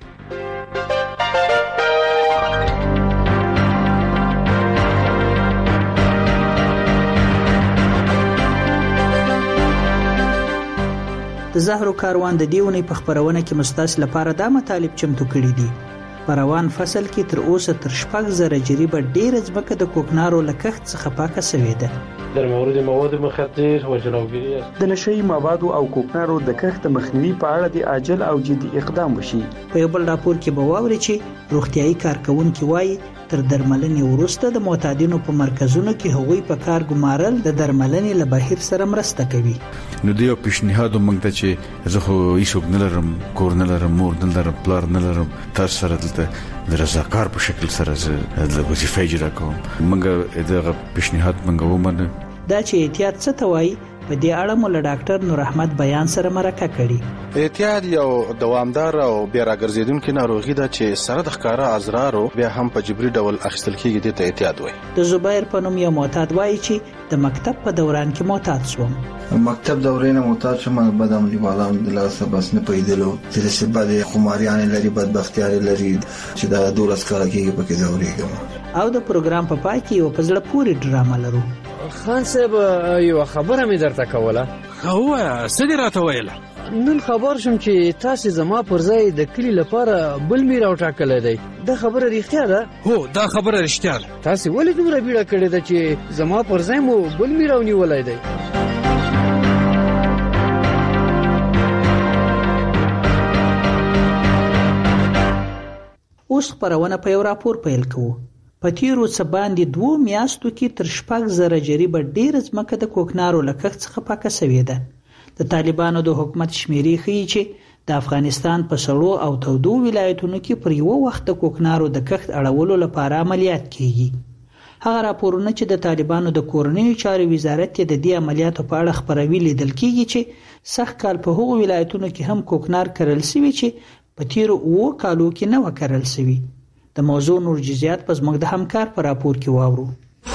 د زهرو کاروان د دې اونۍ په خبرونه کې مستاس لپاره دا مطالب چمتو کړي دي. په روان فصل کې تر اوسه تر شپږ زره جریبه ډېره ځمکه د کوکنارو له کښت څخه پاکه سوې ده. در مورد مواد مخدر و جلوگیری د نشئی موادو او کوکنارو د کښت مخنیوي په اړه د عاجل او جدي اقدام وشي. په یو بل راپور کې به واوري چې روغتيایي کارکونکي وایي تر درملنې وروسته د معتادینو په مرکزونو کې هغوی په کار ګمارل د درملنې له بهیر سره مرسته کوي. نو دیو پیشنهاد مونږ ته چې زه خو هیڅ نه لرم، کور نه لرم، مور نه لرم، پلار نه لرم، تاسو سره دلته د رضاکار په شکل سره د وظیفه اجرا کوم. مونږ دغه پیشنهاد مونږ ومنه. دا چې احتیاط څه ته وایي په دې اړه مو له ډاکټر نور احمد بیان سره مرکه کړي. احتیاط یو دوامدار او بیا راګرځیدونکو ناروغي ده چې سره د ښکارا ازرارو بیا هم په جبري ډول اخیستل کیږي. د احتیاط وایي. د زبیر په نوم یو معتاد وایي چې د مکتب په دوران کې معتاد شوم. مکتب دورې نه معتاد شوم، بدم دیوالام د لاسه بس نه پیدلو چې سبا د خماریان لري، بدبختیاري لري چې دا دولس کال کېږي پکې دورې کوم. او د پروګرام په پای کې یو پزړه پوری ډرامه لرو. خان صاحب یو خبره مې درته کوله. هو څه دې راته ویله؟ نن خبر شوم چې تاسو زما پر ځای د کلی لپاره بل میر او ټاکل دی. دا خبره رښتیا ده؟ هو دا خبره رښتیا ده. تاسو ولې دومره بیړه کړې ده چې زما پر ځای مو بل میر او نیولای دی؟ اوس خبرونه په یو راپور پیل کوو. په تیرو څه باندې دوه میاشتو کې تر شپږ زره جریبه ډېره ځمکه د کوکنارو له کښت څخه پاکه سوې ده. د طالبانو د حکومت شمیرې ښیي چې د افغانستان په سړو او تودو ولایتونو کې پر یو وخت د کوکنارو د کښت اړولو لپاره عملیات کیږي. هغه راپورونه چې د طالبانو د کورنیو چارو وزارت د دې عملیاتو په اړه خبروي لیدل کیږي چې سخت کال په هغو ولایتونو کې هم کوکنار کرل شوی چې په تیرو اوو کالو کې نه وکرل شوی. د موضوع نور جزئیات په زموږ د همکار په راپور کې واورو.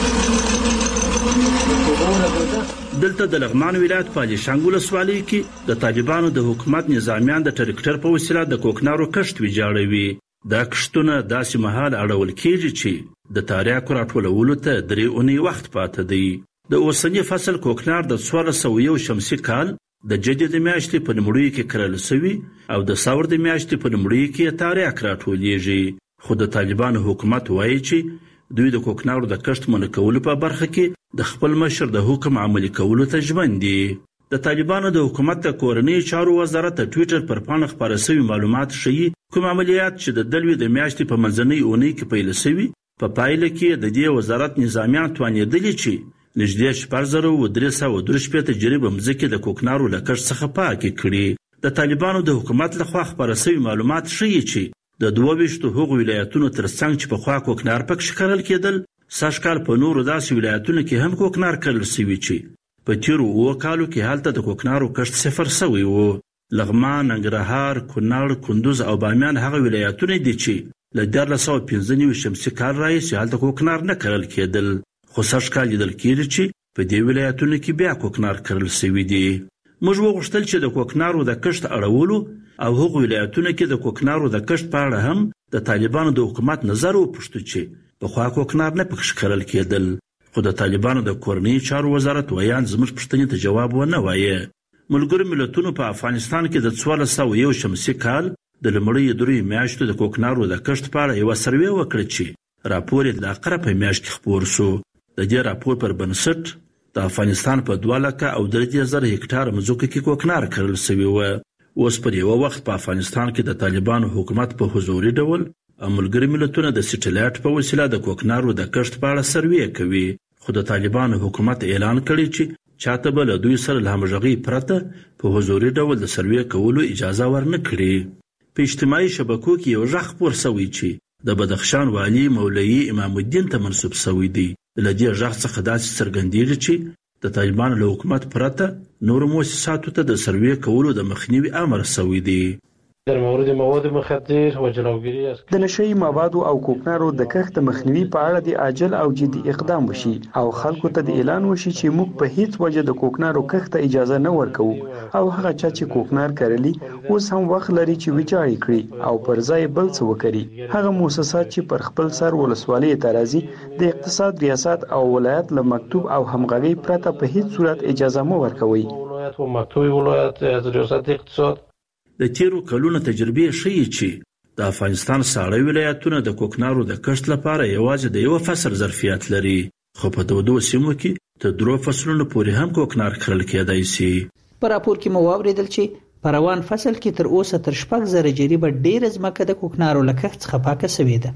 دلته د لغمان ولایت په علیشنګ ولسوالۍ کې د طالبانو د حکومت نظامیان د ټریکټر په وسیله د کوکنارو کښت ویجاړوي. دا کښتونه داسې مهال اړول کېږي چې د تاریاکو راټولولو ته درې اونۍ وخت پاته دی. د اوسني فصل کوکنار د څوارلس سوه یو شمسي کال د جدې د میاشتې په لومړیو کې کرل شوي او د ثور د میاشتې په لومړیو کې تاریاک راټولیږي. خو د طالبانو حکومت وایي چې دوی د کوکنارو د کښت منع کولو په برخه کې د خپل مشر د حکم عملي کولو ته ژمن دي. د طالبانو د حکومت د کورنۍ چارو وزارت د ټویټر پر پاڼه خپاره شوي معلومات ښیي کوم عملیات چې د دلوي د میاشتې په منځنۍ اونۍ کې پیل شوي په پایله کې د دې وزارت نظامیان توانېدلي چې نږدې شپږ زره و درې سوه دوه شپېته جریبه مځکې د کوکنارو له کښت څخه پاکې کړي. د طالبانو د حکومت لخوا خپاره شوي معلومات ښیي چې د دوه ویشتو هغو ولایتونو ترڅنګ چې پخوا کوکنار پکښې کرل کېدل سږ کال په نورو داسې ولایتونو کې هم کوکنار کرل شوي چې په تیرو اووه کالو کې هلته د کوکنارو کښت صفر شوی و. لغمان، ننګرهار، کونړ، کندوز او بامیان هغه ولایتونه دي چې له دیارلس سوه پنځه نوي شمسي کال راهیسې هلته کوکنار نه کرل کېدل. خو سږ کال لیدل کېږي چې په دې ولایتونو کې بیا کوکنار کرل شوي دي. موږ وغوښتل چې د کوکنارو د کښت اړولو او هغو ولایتونو کې د کوکنارو د کښت په اړه هم د طالبانو د حکومت نظر وپوښتو چې پخوا کوکنار نه پکښې کرل کېدل. خو د طالبانو د کورنۍ چارو وزارت ویان زموږ پوښتنې ته جواب ونه وایه. ملګرو ملتونو په افغانستان کې د څوارلس سوه یو شمسي کال د لومړیو دریو میاشتو د کوکنارو د کښت په اړه یوه سروې وکړه چې راپور یې د اقره په میاشت کې خپور شو. د دې راپور پر بنسټ د افغانستان په دوه لکه او درې زره هکټاره مځکو کې کوکنار کرل شوي وه. اوس پر یوه وخت په افغانستان کې د طالبانو حکومت په حضوري ډول او ملګري ملتونه د سټلایټ په وسیله د کوکنارو د کښت په اړه سروې کوي. خو د طالبانو حکومت اعلان کړی چې چاته به له دوی سره له همغږۍ پرته په حضوري ډول د سروې کولو اجازه ورنه کړي. په اجتماعي شبکو کې یو غږ خپور شوی چې د بدخشان والي مولوي امام الدین ته منسوب شوی دی. له دې غږ څخه داسې څرګندېږي چې د طالبانو له حکومت پرته نورو مؤسساتو ته د سروې کولو د مخنیوي امر شوی دی. در مورد مواد مخدر و جلوگیری از د نشئی موادو او کوکنارو د کښت مخنیوي په اړه د عاجل او جدي اقدام وشي او خلکو ته د اعلان وشي چې موږ په هیڅ وجه د کوکنارو کښت ته اجازه نه ورکوو او هغه چا چې کوکنار کرلی اوس هم وخت لري چې ویجاړ کړي او پر ځای بل څه وکړي. هغه مؤسسات چې پر خپل سر ولسوالۍ ته راځي د اقتصاد ریاست او ولایت له مکتوب او همغږۍ پرته په هیڅ صورت اجازه مه ورکوي. ولایت و مکتوب ولایت از ریاست اقتصاد د تیرو کلونو تجربې ښیي چې د افغانستان ساړه ولایتونه د کوکنارو د کښت لپاره یوازې د یو فصل ظرفیت لري. خو په دودو سیمو کې تر درو فصلونو پورې هم کوکنار کرل کېدای شي. په راپور کې مو واورېدل چې په روان فصل کې تر اوسه تر شپږ زره جریبه ډېره ځمکه د کوکنارو له کښت څخه پاکه شوې ده.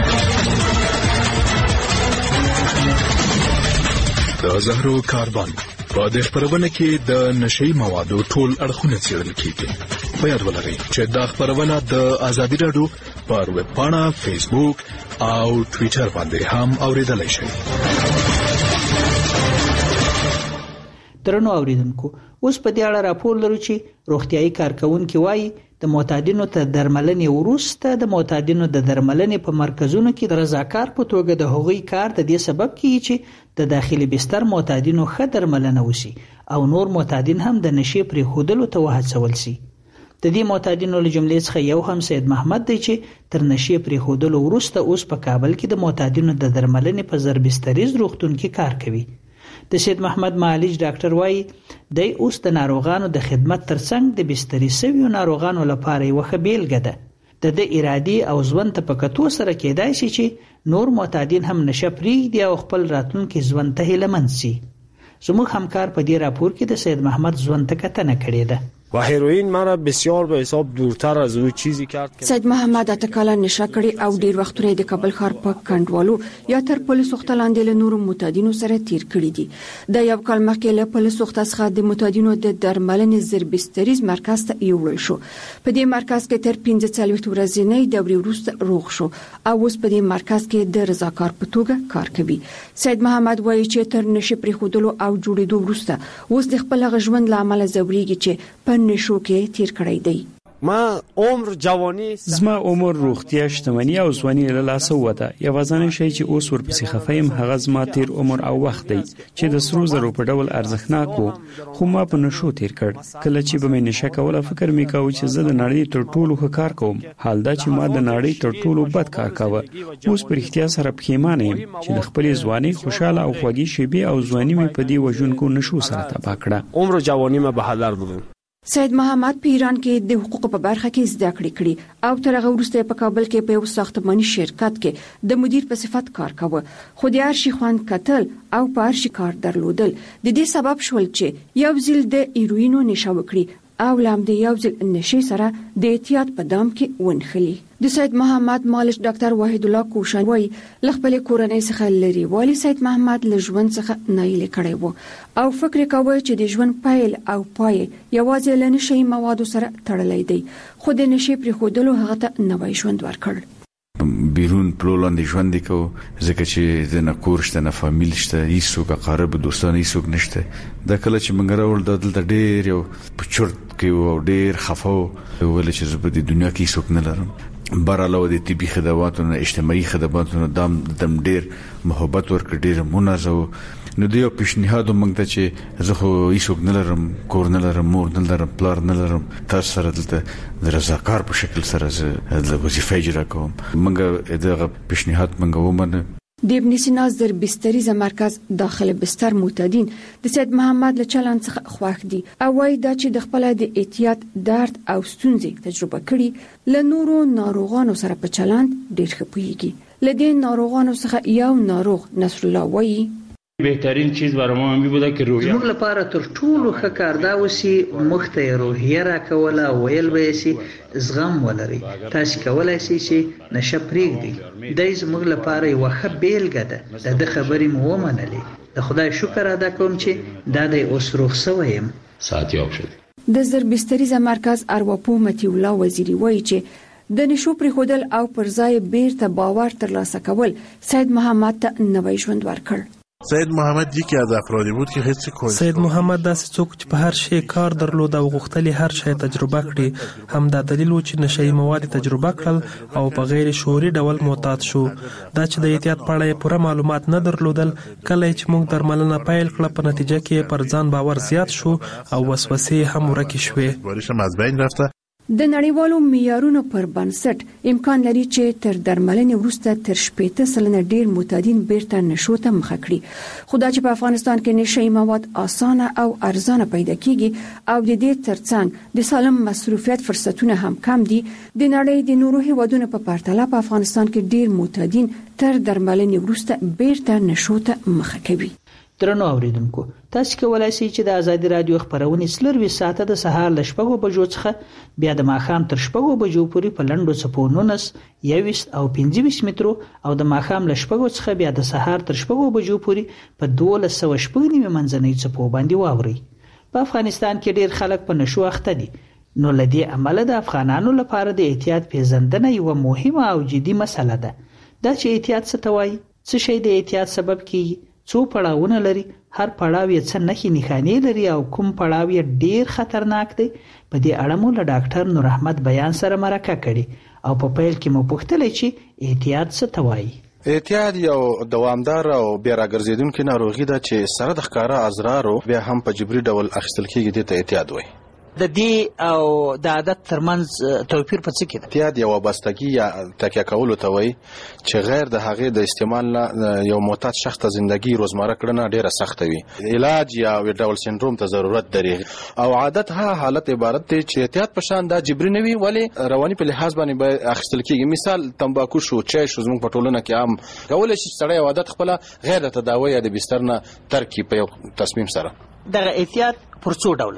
د زهرو کاروان په دې خبرونه کې د نشئی موادو ټول اړخونه څېړل کېږي. په یاد ولرئ چې دا خبرونه د ازادي راډیو پر ویب پاڼه، فیسبوک او ټویټر باندې هم اوریدلای شئ. درنو اوریدونکو، اوس په دې اړه راپور لرو چې روغتیايي کارکونکي وایي د معتادینو ته درملنې وروسته د معتادینو د درملنې په مرکزونو کې د رضاکار په توګه د هغوی کار د دې سبب کیږي چې د داخلي بستر معتادینو ښه درملنه وشي او نور معتادین هم د نشې پرېښودلو ته وهڅول شي. د دې معتادینو له جملې څخه یو هم سید محمد دی چې تر نشې پرېښودلو وروسته اوس په کابل کې د معتادینو د درملنې په زربستریز روغتون کې کار کوي. د سید محمد معالج ډاکټر وایي دی اوس د ناروغانو د خدمت ترڅنګ د بستري شویو ناروغانو لپاره یوه ښه بیلګه ده. د ده ارادي او ژوند ته په کتو سره کېدای شي چې نور معتادین هم نشه پرېږدي او خپل راتلونکي ژوند ته هیله مند شي. زموږ همکار په دې راپور کې د سید محمد ژوند ته کتنه کړې ده. و هیروئین مرا بسیار به حساب دورتر از او چیزی کرد که سید محمد اتکاله نشه کړي او ډیر وختونه د کابل ښار په کنټوالو یا تر پولیسو ختلاندې له نورو متادینو سره تیر کړي دي. د یو کال مخکې له پولیسو څخه د متادینو د درملنې زربستریز مرکز ته یوړل شو. په دې مرکز کې تر پنځه څلوېښت ورځې دورې وروسته روغ شو او اوس په دې مرکز کې د رضاکار په توګه کار کوي. سید محمد وایي چې تر نشه پریښودلو او جوړېدو وروسته اوس د خپل ژوند له امله ځوريږي چې په نشو کې تیر کړی دی. ما عمر جوانی زما عمر روغتیا شتمنۍ او ځواني له لاسه وته. یوازینی شی چې اوس ورپسې خفایم هغه زما تیر عمر او وخت دی چې د سرو زرو په ډول ارزښتناک وو، خو ما په نشو تیر کړ. کله چې به مې نشه کوله فکر مې کاوه چې زه د نړۍ تر ټولو ښه کار کوم، حال دا چې ما د نړۍ تر ټولو بد کار کاوه. اوس په رښتیا سره پښیمانه یم چې د خپلې ځواني خوشاله او خوږې شېبې او ځواني مې په دې وژونکو نشو سره تباه کړه. عمر جوانی ما به هدر بودم. سید محمد په ایران کې د حقوقو په برخه کې زده کړې کړې او تر هغه وروسته په کابل کې په یو ساختماني شرکت کې د مدیر په صفت کار کاوه. خو د هر شي خوند کتل او په هر شي کار درلودل د دې سبب شول چې یو ځل د ایروینو نشه وکړي او لام د یو ځل نشي سره د احتیاط په دام کې ونخلي. د سید محمد مالش ډاکټر وحید الله کوشان وایي له خپل کورنۍ څخه لري والی سید محمد له ژوند څخه نایله کړی وو او فکر کوي چې د ژوند پیل او پای یوازې له نشي موادو سره تړلی دی، خو د نشي پرې خودلو هغه ته نوی ژوند ورکړ. بیرون پلولاندې ژوند کو ځکه چې د نکور شته نه فامیل شته هیڅوک قرب دوستان هیڅوک نشته. د کله چې منګ راول د دلته ډېر یو پچورت کې او ډېر خفاو ول چې زه په دې دنیا کې هیڅوک نه لرم. براله د طبي خدماتو نه اجتماعي خدماتو دم دم ډېر محبت ورک ډېر منازو نو دیو پیشنهاد مونږ ته چې زه خو هیڅوک نه لرم، کور نه لرم، مور نه لرم، پلار نه لرم، تاسو سره دلته د رضاکار په شکل سره زه د وظیفه اجرا کوم. مونږ دغه پیشنهاد مونږ ومنه. د ابن سینا زربستریز مرکز داخل بستر معتادین د سید محمد له چلند څخه خوښ دي او وايي دا چې د خپل د احتیاط درد او ستونزې تجربه کړي له نورو ناروغانو سره په چلند ډېر ښه پوهیږي. له دې ناروغانو څخه یو ناروغ نصر الله وایي بهترین چیز برای ما می بوده که روحیه زموږ لپاره تر ټولو ښه کار دا وسی مخته روحیه راکوله ویل به سي زغم ولري. تاسو کولای شئ چې نشه پرېږدئ. د زموږ لپاره یو ښه بیلګه ده. د خبرې مو ومنلې. د خدای شکر ادا کوم چې دا د اوس روغ شوم. صحتیاب شد. د زربستریز مرکز ارواپو متي الله وزیری وایي چې د نشو پرېښودل او پر ځای بیرته باور ترلاسه کول سید محمد ته نوی ژوند ورکړ. سید محمد یکی از افرادی بود که هیڅ کوئی سید محمد داسې څوک چې په هر شی کار درلود او غوښتل هر شی تجربه کړي. هم دا دلیل و چې نشئی مواد تجربه کړل او په غیر شعوري ډول معتاد شو. دا چې د احتیاط په اړه پوره معلومات نه درلودل، کله چې موږ درملنه پیل کړه په نتیجه کې پر ځان باور زیات شو او وسوسې هم ورکې شوې. باورشم از بین رفته. د نړیوالو معیارونو پر بنسټ امکان لري چې تر درملنې وروسته تر شپږ سلنه ډیر معتادین بیرته نشو ته مخه کړي. خو دا چې په افغانستان کې نشئی مواد اسانه او ارزانه پیدا کیږي او د دې ترڅنګ د سالم مصروفیت فرصتونه هم کم دي، د نړۍ د نورو هیوادونو په پرتله په افغانستان کې ډیر معتادین تر درملنې وروسته بیرته نشو ته مخه کوي. درنو اوریدونکو، تاسو کولای شئ چې د ازادي رادیو خبرونه سلروي ساعته د سهار ل شپږو بجو څخه بیا د ماښام تر شپږو بجو پورې په لندو څپو نونس یويست او پنځه ویشت مترو او د ماښام ل شپږو څخه بیا د سهار تر شپږو بجو پورې په دولس سوه شپږ نیمه منځنۍ څپو باندې واوري. په افغانستان کې ډیر خلک په نشو اخته دي، نو لدی عمل د افغانانو لپاره د احتیاط پیژندنه یو مهمه او جدي مسله ده. دا چې احتیاط څه توای، څه شی د احتیاط سبب کیږي، څو پړاوونه لري، هر پړاو یې څه نښې نښانې لري او کوم پړاو یې ډیر خطرناک دی. په دې اړه مو له ډاکټر نور احمد بیان سره مرکه کړي او په پیل کې مو پوښتلې چې احتیاط څه ته وایي. احتیاط یو دوامدار او بیا راګرځېدونکې ناروغي ده چې سره د ښکاره اضرارو بیا هم په جبري ډول اخیستل کېږي. دې ته احتیاط وایي. د دې او د عادت ترمنځ توپیر په څه کې ده؟ احتیاط یو وابستګي یا تکیه کولو ته وایي چې غیر د هغې د استعمال نه یو معتاد شخص ته زندگی روزمره کړنه ډیره سخته وي. علاج یا ډول سندروم ته ضرورت لري او عادت ها حالت عبارت دی چې احتیاط په شان دا جبري نه وي ولې رواني په لحاظ باندې به اخیستل کېږي. مثال تمباکو شو، چای شو، زموږ په ټولنه کې عام کولی شي سړی عادت خپله غیر د تداوی یا د بستر نه ترک کړي په یو تصمیم سره. دغه احتیاط پر څو ډوله ده؟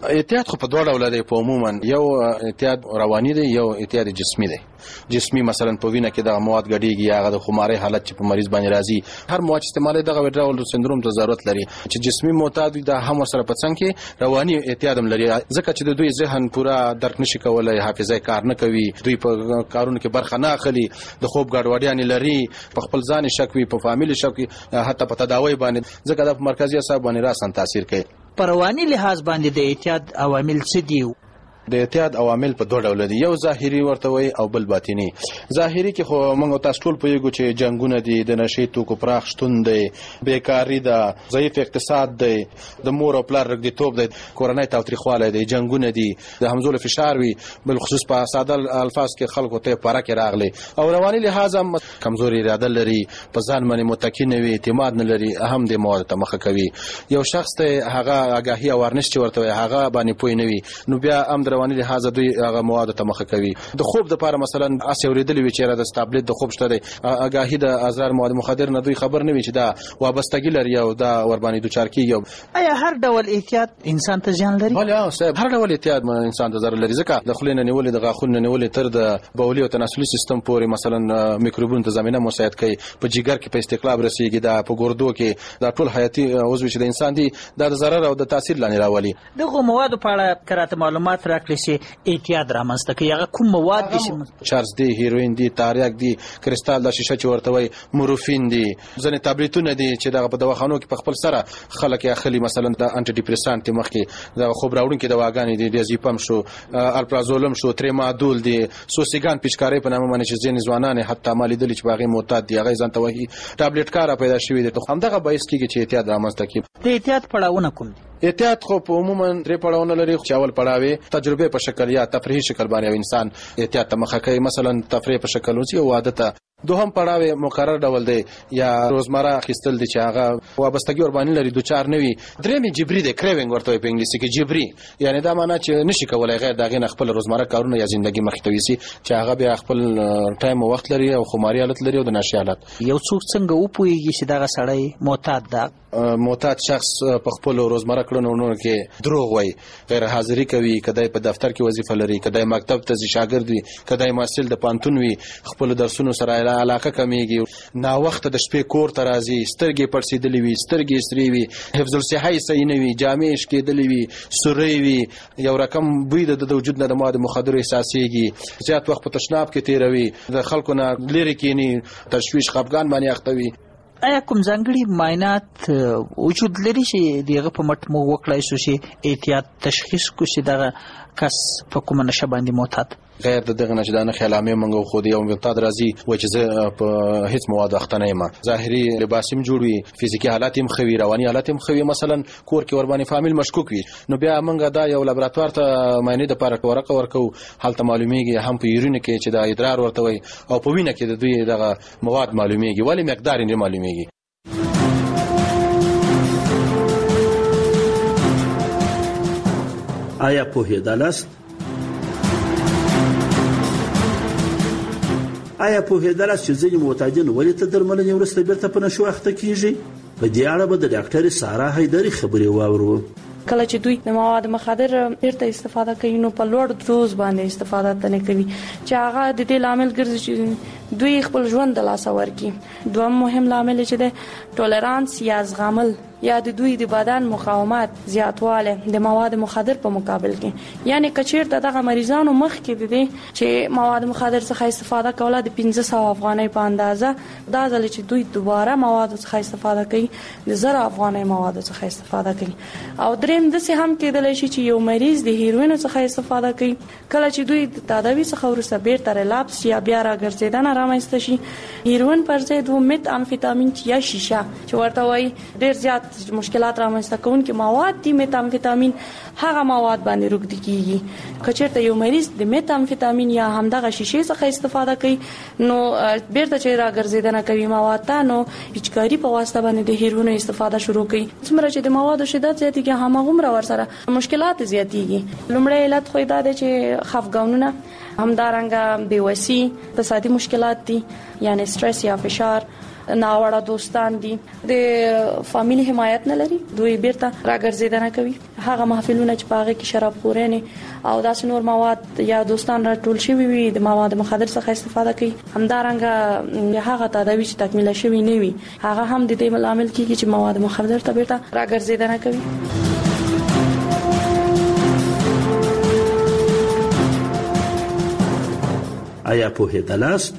اعتیاد خو په دوه ډوله دی په عموما یو اعتیاد رواني دی یو اعتیاد جسمي دی جسمي مثلا په وینه کې د مواد ګډيږي هغه د خماري حالت چې په مریض باندې راځي هر مواد استعمال دغه وډراول سندروم ته ضرورت لري چې جسمي معتاد وي د هم سره په څنګ کې رواني اعتیاد هم لري ځکه چې د دوی ذهن پورا درک نشي کولای حافظه کار نه کوي دوی په کارونو کې برخه نه اخلي د خوب ګډوډیان لري په خپل ځان شک وي په فامیل شک وي حتی په تداوی باندې ځکه د مرکزی اعصاب باندې راسن تاثیر کوي په رواني لحاظ باندې د اعتیاد عوامل څه دي د اعتیاد عوامل په دوه ډول دي یو ظاهري ورته وي او بل باطینی ظاهري کې خو موږ تاسو ټول پوهیږو چې جنگونه دي د نشي توکو پراخ شتون دی بیکاری ده ضعیف اقتصاد دی د مور او پلار رګديتوب دی کورنۍ تاوتریخواله دی جنگونه دي د همزول فشار وي بل خصوص په ساده الفاظ کې خلکو ته پاره کې راغلي او رواني لحاظ هم کمزوري اراده لري په ځان باندې متکی نه وي اعتماد نه لري اهم د مواد ته مخه کوي یو شخص ته هغه آگاهي او ورنش چې ورته هغه باندې پوي نه وي نو بیا هم رواني لحاظ دوی هغه مواد ته مخه کوي د خوب د لپاره مثلا اس اوریدلې وی چې را د ستابلیت د خوب شته دی آگاهی د اضرار مواد مخدر نه دوی خبر نه وي چې دا وابستګی لري او دا ور باندې دوچار کیږي آیا هر ډول احتیاط انسان ته ځان لري بله صاحب هر ډول احتیاط انسان ته ضرر لري ځکه د خلینو نیولې د غاښونو نیولې تر د بولي او تناسلي سیستم پورې مثلا میکروبونو ته زمينه مساعد کوي په جګر کې په استقلاب رسیږي دا په ګردو کې دا ټول حیاتي عضو چې د انسان دي دا د ضرر او د تاثیر لاندې راولي دغه مواد په اړه کراته معلومات راکړي چې احتیاط رامنځته کوي هغه کوم مواد دي چارج دی هیروین دی تاریک دی کریستال د شیشه چې ورته وي مورفین دی ځنې تابلیتونه دي چې دغه په دواخانو کې په خپل سره خلک یې اخلي مثلا د انټي ډیپریسانت مخکې د خوب راوړونکي دواګانې دي ډیازیپم شو الپرازولم شو تریمادول دی سوسیګان پیچکاری په نامه باندې چې ځین ځوانان حتی مالي دلی چې باغې معتاد دي هغه ځان ته وایي ټابلیټ کار پیدا شوی دی هم دغه باعث کیږي چې احتیاط رامنځته کړي د احتیاط پړاوونه کوم دي احتیاط خو په عموما درې پړاوونه لري چې اول پړاوي تجربه په شکل یا تفریحي شکل باندې انسان احتیاط ته مخه کوي مثلا تفریح په شکل وسی او عادت دوهم پړاوي مقرر ډول دی یا روزمره خستل دي چې هغه وابستګي ور باندې لري دوچار نه وي درېمې جبري دی کریوینګ ورته په انګلیسي کې جبري یعنی دا معنی چې نشي کولای غیر دغه نه خپل روزمره کارونه یا ژوندۍ مخ ته وسی چې هغه به خپل ټایم او وخت لري او خماري حالت لري او د نشي حالت یو څوک څنګه وپويږي چې دغه سړی معتاد ده معتاد شخص په خپل روزمره کړنو کې دروغ وای غیر حاضری کوي کدی په دفتر کې وظیفه لري کدی مکتب ته شاګرد وي کدی محصل د پانتون وي خپل درسونو سره علاقه کمیږي نا وخت د شپې کور ته راځي سترګې پړسېدلې وي سترګې سری وي حفظ الصحه صحیح نه وي جامې شکېدلې وي سورې وي یو رقم بوی د وجود نه د مواد مخدر احساسيږي زیات وخت په تشناب کې تیروي د خلکو نه لری کینی تشویش خپګان باندې اخته وي آیا کوم ځانګړي معاینات وجود لري چې دغه په مټ مو وکړای شو چې احتیاط تشخیص کو چې دغه کس په کومه نشه باندې معتاد غیر د دغه نشه د نه خلامه منغو خو دی او معتاد راځي و چې زه په هیڅ مواد اخته نه یم ظاهري لباسیم جوړوي فزیکی حالات هم خوي رواني حالات هم خوي مثلا کور کې ور باندې فامیل مشکوک وي نو بیا موږ دا یو لابراتوار ته معنی د پاره ورقه ورکو حالت معلومیږي هم په یورین کې چې د ادرار ورته وي او په وینه کې د دوی دغه مواد معلومیږي ولی مقدار یې معلومیږي آیا پوهېدلاست آیا پوهېدلاست چې ځینې معتادین ولې تر درملنې وروسته بیرته په نشو اخته کیږي په دې اړه به د ډاکټر سارا حیدري خبرې واورو کله چې دوی د مواد مخدر بیرته استفاده کوي نو په لوړ دوز باندې استفاده تنه کوي چې هغه د دې لامل ګرځي چې دوی خپل ژوند د لاس ورکی دویم مهم لامل چې د ټولرانس یا زغمل یا د دوی د بدن مقاومت زیاتواله د مواد مخدر په مقابل کې یعنی کچیر دغه مریضانو مخ کې دي چې مواد مخدر څخه استفاده کوله د پنځه سوه افغانۍ په اندازه دا ځل چې دوی دوباره مواد څخه استفاده کوي د زر افغانۍ مواد څخه استفاده کوي او دریم د څه هم کېدلی شي چې یو مریض د هیروین څخه استفاده کوي کله چې دوی د تداوی څخه ورسره بیرته ریلاپس یا بیا راګرځیدنه رامنځته شي هیروین پر ځای د مت امفیتامین یا شیشه چې ورته وایي ډیر زیات مشکلات رامنځته کوونکي مواد دي مت امفیتامین هغه مواد باندې روږدي کیږي کچېرته یو مریض د مت امفیتامین یا همدغه شیشې څخه استفاده کوي نو بیرته چې راګرځیدنه کوي مواد ته نو هیڅکاري په واسطه باندې د هیروین استفاده شروع کوي څومره چې د موادو شدت زیاتېږي هماغومره ورسره مشکلات زیاتېږي لومړی علت خو دا دی چې خفګانونه همدارنګه بېوسي اقتصادي مشکلات دي یعنی استرس یا فشار ناوړه دوستان دي د فامیلی حمایت نه لري دوی بیرته راګرځیدنه کوي هغه محفلونه چې پاغه کې شراب خورنه او داس نور مواد یا دوستان راټول شوی وي د مواد مخدر څخه استفاده کوي همدارنګه هغه تداوی چې تکمیل شوی نه وي هغه هم د دې عامل کیږي چې مواد مخدر ته بیرته راګرځیدنه کوي. آیا په هدلاست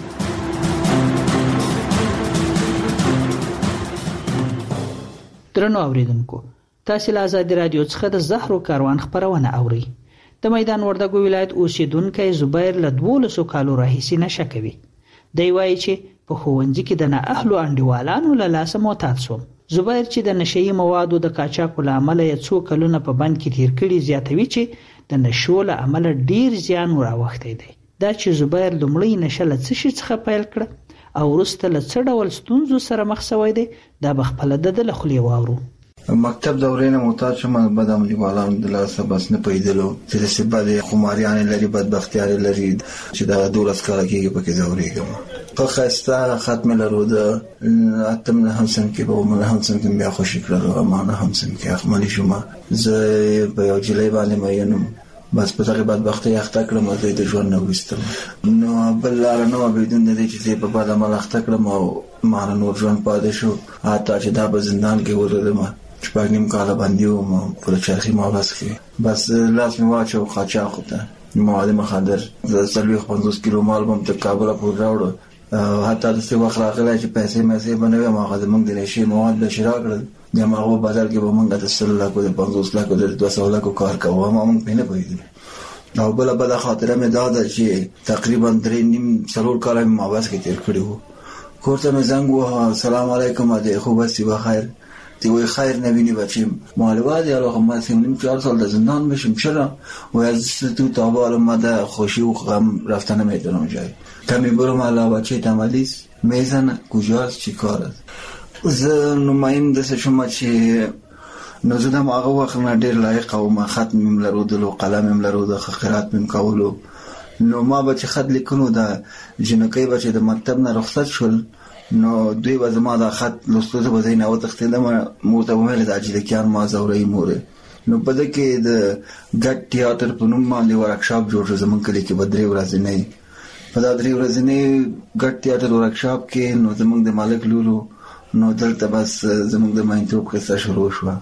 درنو اوریدونکو تاسو له آزادي رادیو څخه د زهرو کاروان خبرونه اوري. د میدان وردګو ولایت اوسیدونکو زبیر له دولسو کالو راهیسې نشه کوي. دی وایي چې په ښوونځي کې د نه اهلو انډیوالانو له لاسه معتاد شو. زبیر چې د نشئی موادو د قاچاق له امله یې څو کلونه په بند کې تیر کړي زیاتوي چې د نشو له امله ډیر زیان راوختی دی. دا چې زبیر لومړی نشه له څه شي څخه پیل کړ او وروسته له څه ډول ستونزو سره مخ شوی دی دا به خپله د ده له خولې واورو. مکتب دورې نه معتاد شوم بد عملي والام د لاسه بس نه پیدلو چې د سبا د خماریان لري بدبختیار لري چې دا دولس کال کېږي پکې زوريږم په خسته ختم لرو د اتم نه هم سم کې به مله هم سم کې بیا خوشی کړو امانه هم سم کې اخمالي شوم زه په یو جلای باندې مېنم بس په هغه بدبختي اخته کړم زه د ژوند نه وستم نو بل لار نو بدون د دې چې په بد عمل اخته کړم او ما نور ژوند پاتې شو حتی چې دا په زندان کې ورلم شپږ نیم کاله باندې وم په چرخي ماواس کې بس لاس مې واچو خاچا خوته مواد مخدر زه څلوېښت پنځوس کیلو مال بم ته کابل پورې راوړ حتی د څه وخت راغلی چې پیسې مېسې بنوي ما غواړم موږ د نشي مواد به شرا کړل د ماغو بازار کې به موږ د سل لکو د پنځوس لکو د دوه سوه لکو کار کوو ما موږ پینې پوهېدل او بله بله خاطره مې دا ده چې تقریبا درې نیم څلور کاله مې ماواس کې تېر کړي وو کور ته مې زنګ وواهه سلام علیکم دی خوب هستی بخیر تی وای خیر نبینی بچیم معلومات یا رو ما سیمونیم چهار سال در زندان بشیم چرا و از تو تابال اومده خوشی و غم رفتن نمیتونم جای کمی برو مالا بچه تمالیست میزن کجاست چی کار است ز نمایم دست شما چی نزدم آقا وقت من دیر لایق و ما خط میم لرودل و قلم میم لرود خقرات میم کولو نو ما بچه خط لیکنو دا جنکی بچه دا مکتب نه رخصت شل نو دوی به زما دا خط لوستو ته به نه وتښتېدم مور ته ویل دا چې د کیان ما زوري مور نو په دې کې د ګټ تیاتر په نوم باندې ورکشاپ جوړ شو زمونږ کلی کې به درې ورځې نه په دا درې ورځې نه ګټ تیاتر ورکشاپ کې نو زمونږ د مالک لولو نو دلته بس زمونږ د ماینتوب قصه شروع شوه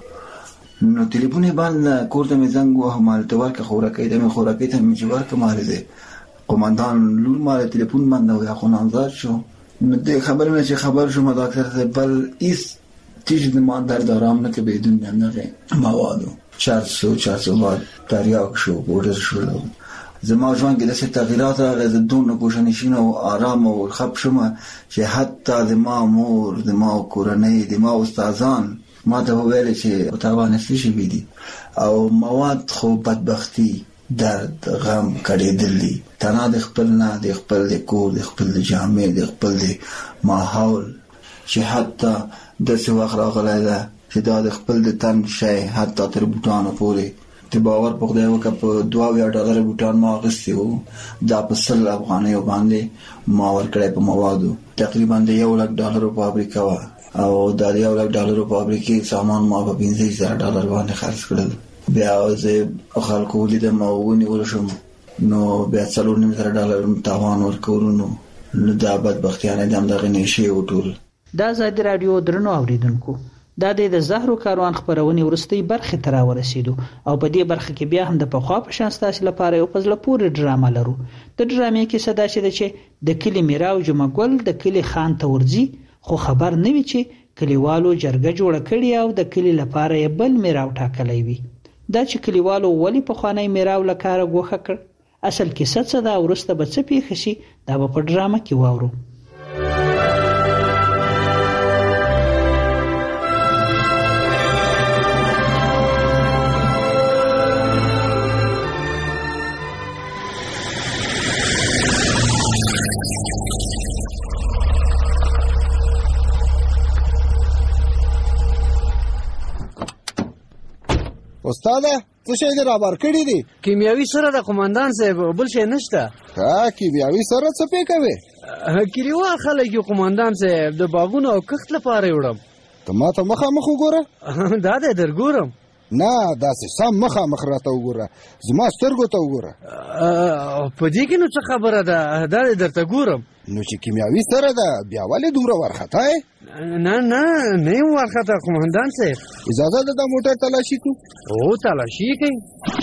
نو ټلیفون یې باندې کور ته مې زنګ ووهه مالته ورکړه خوراکۍ ته مې خوراکۍ ته مې چې ورکړه مالې دی قمندان لور مالې ټلیفون باندې ویا خو نامزاد شو نو دې خبر مې چې خبر شوم ډاکټر ته بل ایس تیج د مان در دارام نه کې بدون نه موادو چهارصد چهارصد وات تریاک شو بودر شو زما ژوند کې د څه تغیرات راغلي د دونه کوشنشین او آرام او خپ شوم چې حتی د ما مور د ما کورنۍ د ما استادان ما ته ویل چې تاوان شي ویدي او مواد خو بدبختی درد غم کړېدلی تنها د خپل نه د خپل د کور د خپل د جامع د خپل د ماحول چې حتی د څه وخت راغلی ده چې دا د خپل د تن شی حتی تر بوټانو پورې ته باور په خدای وکړه په دوه اویا ډالر بوټان ما اخیستي وو دا په سل افغانیو باندې ما ورکړی په موادو تقریبا د یو لک ډالرو فابریکه وه او دا د یو لک ډالرو فابریکې سامان ما په پنځه زره ډالر باندې خرڅ کړل بیا زه خلکو لیدم او ونیول شوم نو بیا څلور نیم زره ډالر تاوان ورکولو نو دا بدبختیانه د همدغې نشې وټول. دا آزادي راډیو درنو اوریدونکو دا د زهرو کاروان خبرونې وروستۍ برخې ته راورسېدو او په دې برخه کې بیا هم د پخوا په شان ستاسې لپاره یو په زړه پورې ډرامه لرو. د ډرامې کیسه داسې ده چې د کلي میراو جمعه ګل د کلي خان ته ورځي خو خبر نه وي چې کلیوالو جرګه جوړه کړې او د کلي لپاره یې بل میراو ټاکلی وي. دا چې کلیوالو ولې پخوانی میراو له کاره ګوښه کړ اصل کیسه څه ده وروسته به څه پیښه شي دا به په ډرامه کې واورو. استاد څه شي دې رابر کړی دي؟ کیمیاوي سره د قومندان صاحب بل شي نشته. ها کیمیاوي سره څه پې کوي؟ کلیوال خلک یو قومندان صاحب د باغونو او کښت لپاره وړم. ته ما ته مخامخ وګوره. دا دې درګورم. نه داسې سم مخامخ راته وګوره، زما سترګو ته وګوره. په دې کې نو څه خبره ده؟ دا دې درته ګورم. نو چې کیمیاوي سره ده بیا ولې دومره وارخطا یې؟ نه نه نه یم وارخطا قومندان صاحب. اجازه ده دا موټر تلاشي کړو؟ هو تلاشي کوي.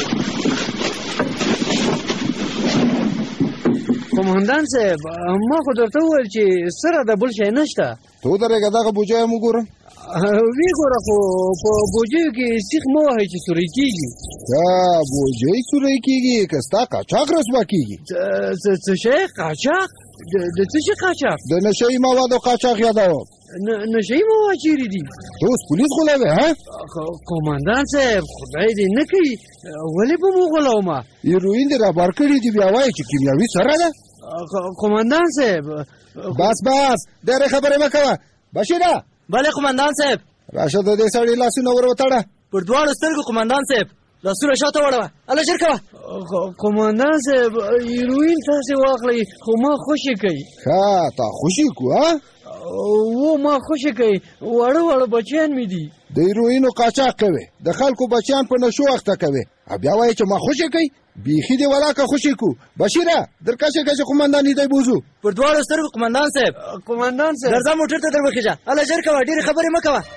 قومندان صاحب ما خو درته وویل چې سره د بل شی نشته. ته ودرېږه دغه بوجۍ هم وګورم. وی ګوره خو په بوجیو کې سیخ مه وهئ چې سوری کېږي. دا بوجۍ سوری کېږي که ستا قاچاق رسوا کېږي؟ څه شی قاچاق؟ د څه شي قاچاق؟ د نشهیي موادو قاچاق یادوم. نشهیي مواد چیرې دي؟ ته اوس پولیس غولوې ها؟ قومندان صاحب خدای دې نه کوي، ولې به مو غولومه؟ هیروین دې رابار کړي دي بیا وایي چې کیمیاوي سره ده؟ قومندان صاحب بس بس ډېرې خبرې مه کوه. بشیره. بله قومندان صاحب. راشه د دې سړي لاسونه ور وتړه. پر دواړو سترګو قومندان صاحب. لاسونه شاته واړوه. هله ژر کوه. قومندان صاحب هیروین تاسې واخلئ خو ما خوشې کوي. ښه تا خوشې کړو ها؟ و ما خوشې کوي، واړه واړه بچیان مې دي. د هیروینو قاچاق کوي، د خلکو بچیان په نشو اخته کوي، بیا وایي چې ما خوشې کوي. بیخي دې ولاکه خوشې کړو. بشیره درکشې که چې قومندان دې بوزو. پر دواړو سترګو قومندان صاحب. قومندان صاحب درځه موټر ته در وخېږه. هله ژر کوه، ډېرې خبرې مه کوه.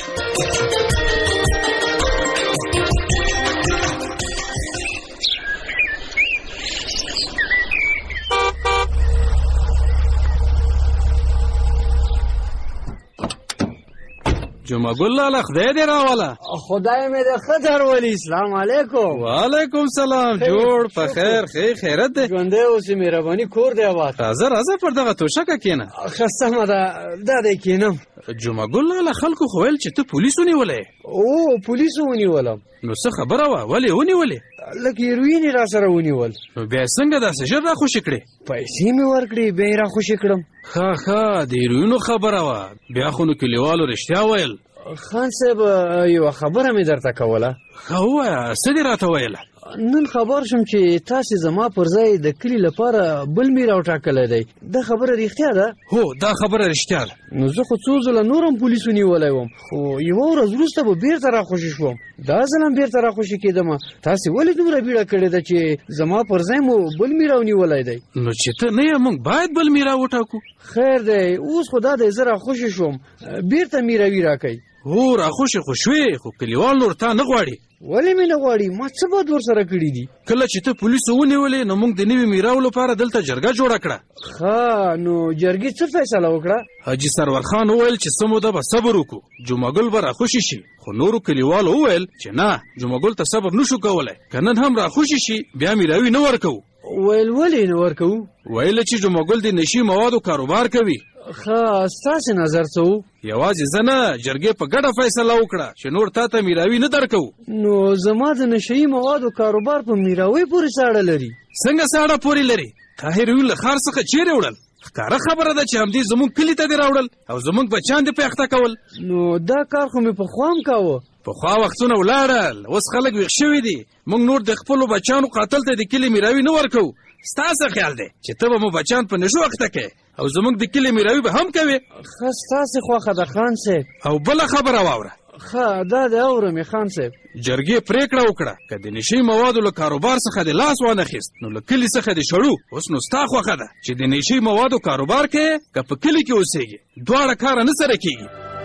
جمعه ګل لاله خدای دې راوله. خدای مې دې ښه درولي. سلام علیکم. وعلیکم سلام. جوړ په خیر ښې خیرت دی؟ ژوندی اوسې مهرباني کور دی آباد. راځه راځه پر دغه توشکه کښېنه. ښه سمه ده دا دی کښېنم. جمعه ګل لاله خلکو خو ویل چې ته پولیس ونیولی. او پولیسو ونیولم. نو څه خبره وه؟ ولې ونیولې؟ لږ هیروین یې را سره ونیول. نو بیا څنګه داسې ژر را خوشې کړې؟ پیسې مې ورکړې بیا یې را خوشې کړم. ښه ښه د هیروینو خبره وه. بیا خو نو کلیوالو رښتیا ویل. خان صاحب یوه خبره مې درته کوله. ښه ووایه څه دې راته ویله؟ نن خبر شم چې تاسې زما پر ځای د کلي لپاره بل میر راوټاکلی دی. دا خبره رښتیا ده؟ هو دا خبره رښتیا ده. نو زه خو څو ځله نور هم پولیس ونیولی وم، خو یوه ورځ وروسته به بېرته را خوشې شوم. دا ځل هم بېرته را خوشې کېدمه. تاسې ولې دومره بیړه کړې ده چې زما پر ځای مو بل میر راونیولی دی؟ نو چې ته نه یې موږ باید بل میر راوټاکو. خیر دی اوس خو دا دی زه را خوشې شوم، بېرته میروي راکئ. هو را خوشې خو شوې، خو کلیوال نور تا نه غواړي. ولې مې نه غواړي؟ ما څه بد ورسره کړي دي؟ کله چې ته پولیسو ونیولې نو موږ د نوي میراو لپاره دلته جرګه جوړه کړه. ښه نو جرګې څه فیصله وکړه؟ حاجي سرور خان وویل چې څه موده به صبر وکړو، جمعه ګل به را خوشې شي. خو نورو کلیوالو وویل چې نه جمعه ګل ته صبر نشو کولی، که نن هم را خوشې شي بیا میراوي نه ورکوو. ویل ولې نه ورکوو؟ ویل چې جمعه ګل د نشي موادو کاروبار کوي. ښه ستاسې نظر څه و؟ یوازې زه نه جرګې په ګډه فیصله وکړه چې نور تا ته میراوي نه درکوو. نو زما د نشهیي موادو کاروبار په میراوي پورې ساړه لري؟ څنګه ساړه پورې لري؟ تا هیروین له ښار څخه چیرې وړل؟ ښکاره خبره ده چې همدې زموږ کلي ته دې راوړل او زموږ بچیان دې پیښته کول. نو دا کار خو مې پخوا هم کاوه. پخوا وختونه ولاړل، اوس خلک ویښ شوي دي. موږ نور د خپلو بچیانو قاتل ته د کلي میراوي نه ورکوو. ستا څه خیال دی چې ته به مو بچیان په نشو اخته کوې او زموږ د کلي میراوي به هم کوې؟ ښه ستاسې خوښه ده خان صاحب. او بله خبره واوره. ښه دا دې اورم یې خان صاحب. جرګې پرېکړه وکړه که د نشي موادو له کاروبار څخه د لاس وانخیست نو له کلي څخه دې شړو. اوس نو ستا خوښه ده چې د نشي موادو کاروبار کوې که په کلي کې اوسېږي، دواړه کاره نه سره کېږي.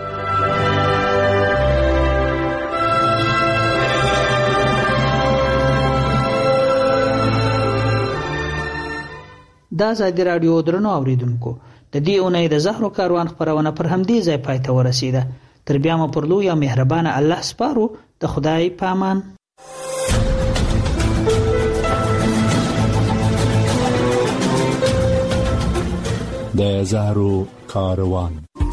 دا ازادي راډیو درنو اوریدونکو د دې اونۍ د زهرو کاروان خپرونه پر همدې ځای پای ته ورسیده. تر بیا مو پر لوی او مهربانه الله سپارو. د خدای په امان. د زهرو کاروان.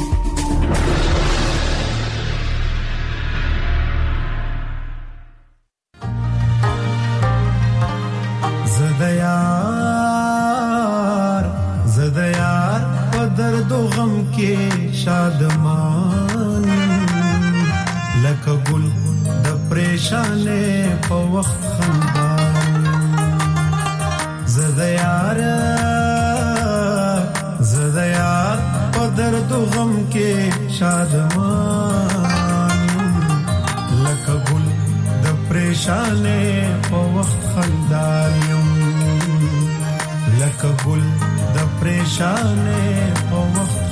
شادمان لکه ګل د پریشانې په وخت خندان زه د یار درد و غم کې شادمان لکه ګل د پریشانې په وخت خندان یم لکه ګل د پریشانې په وخت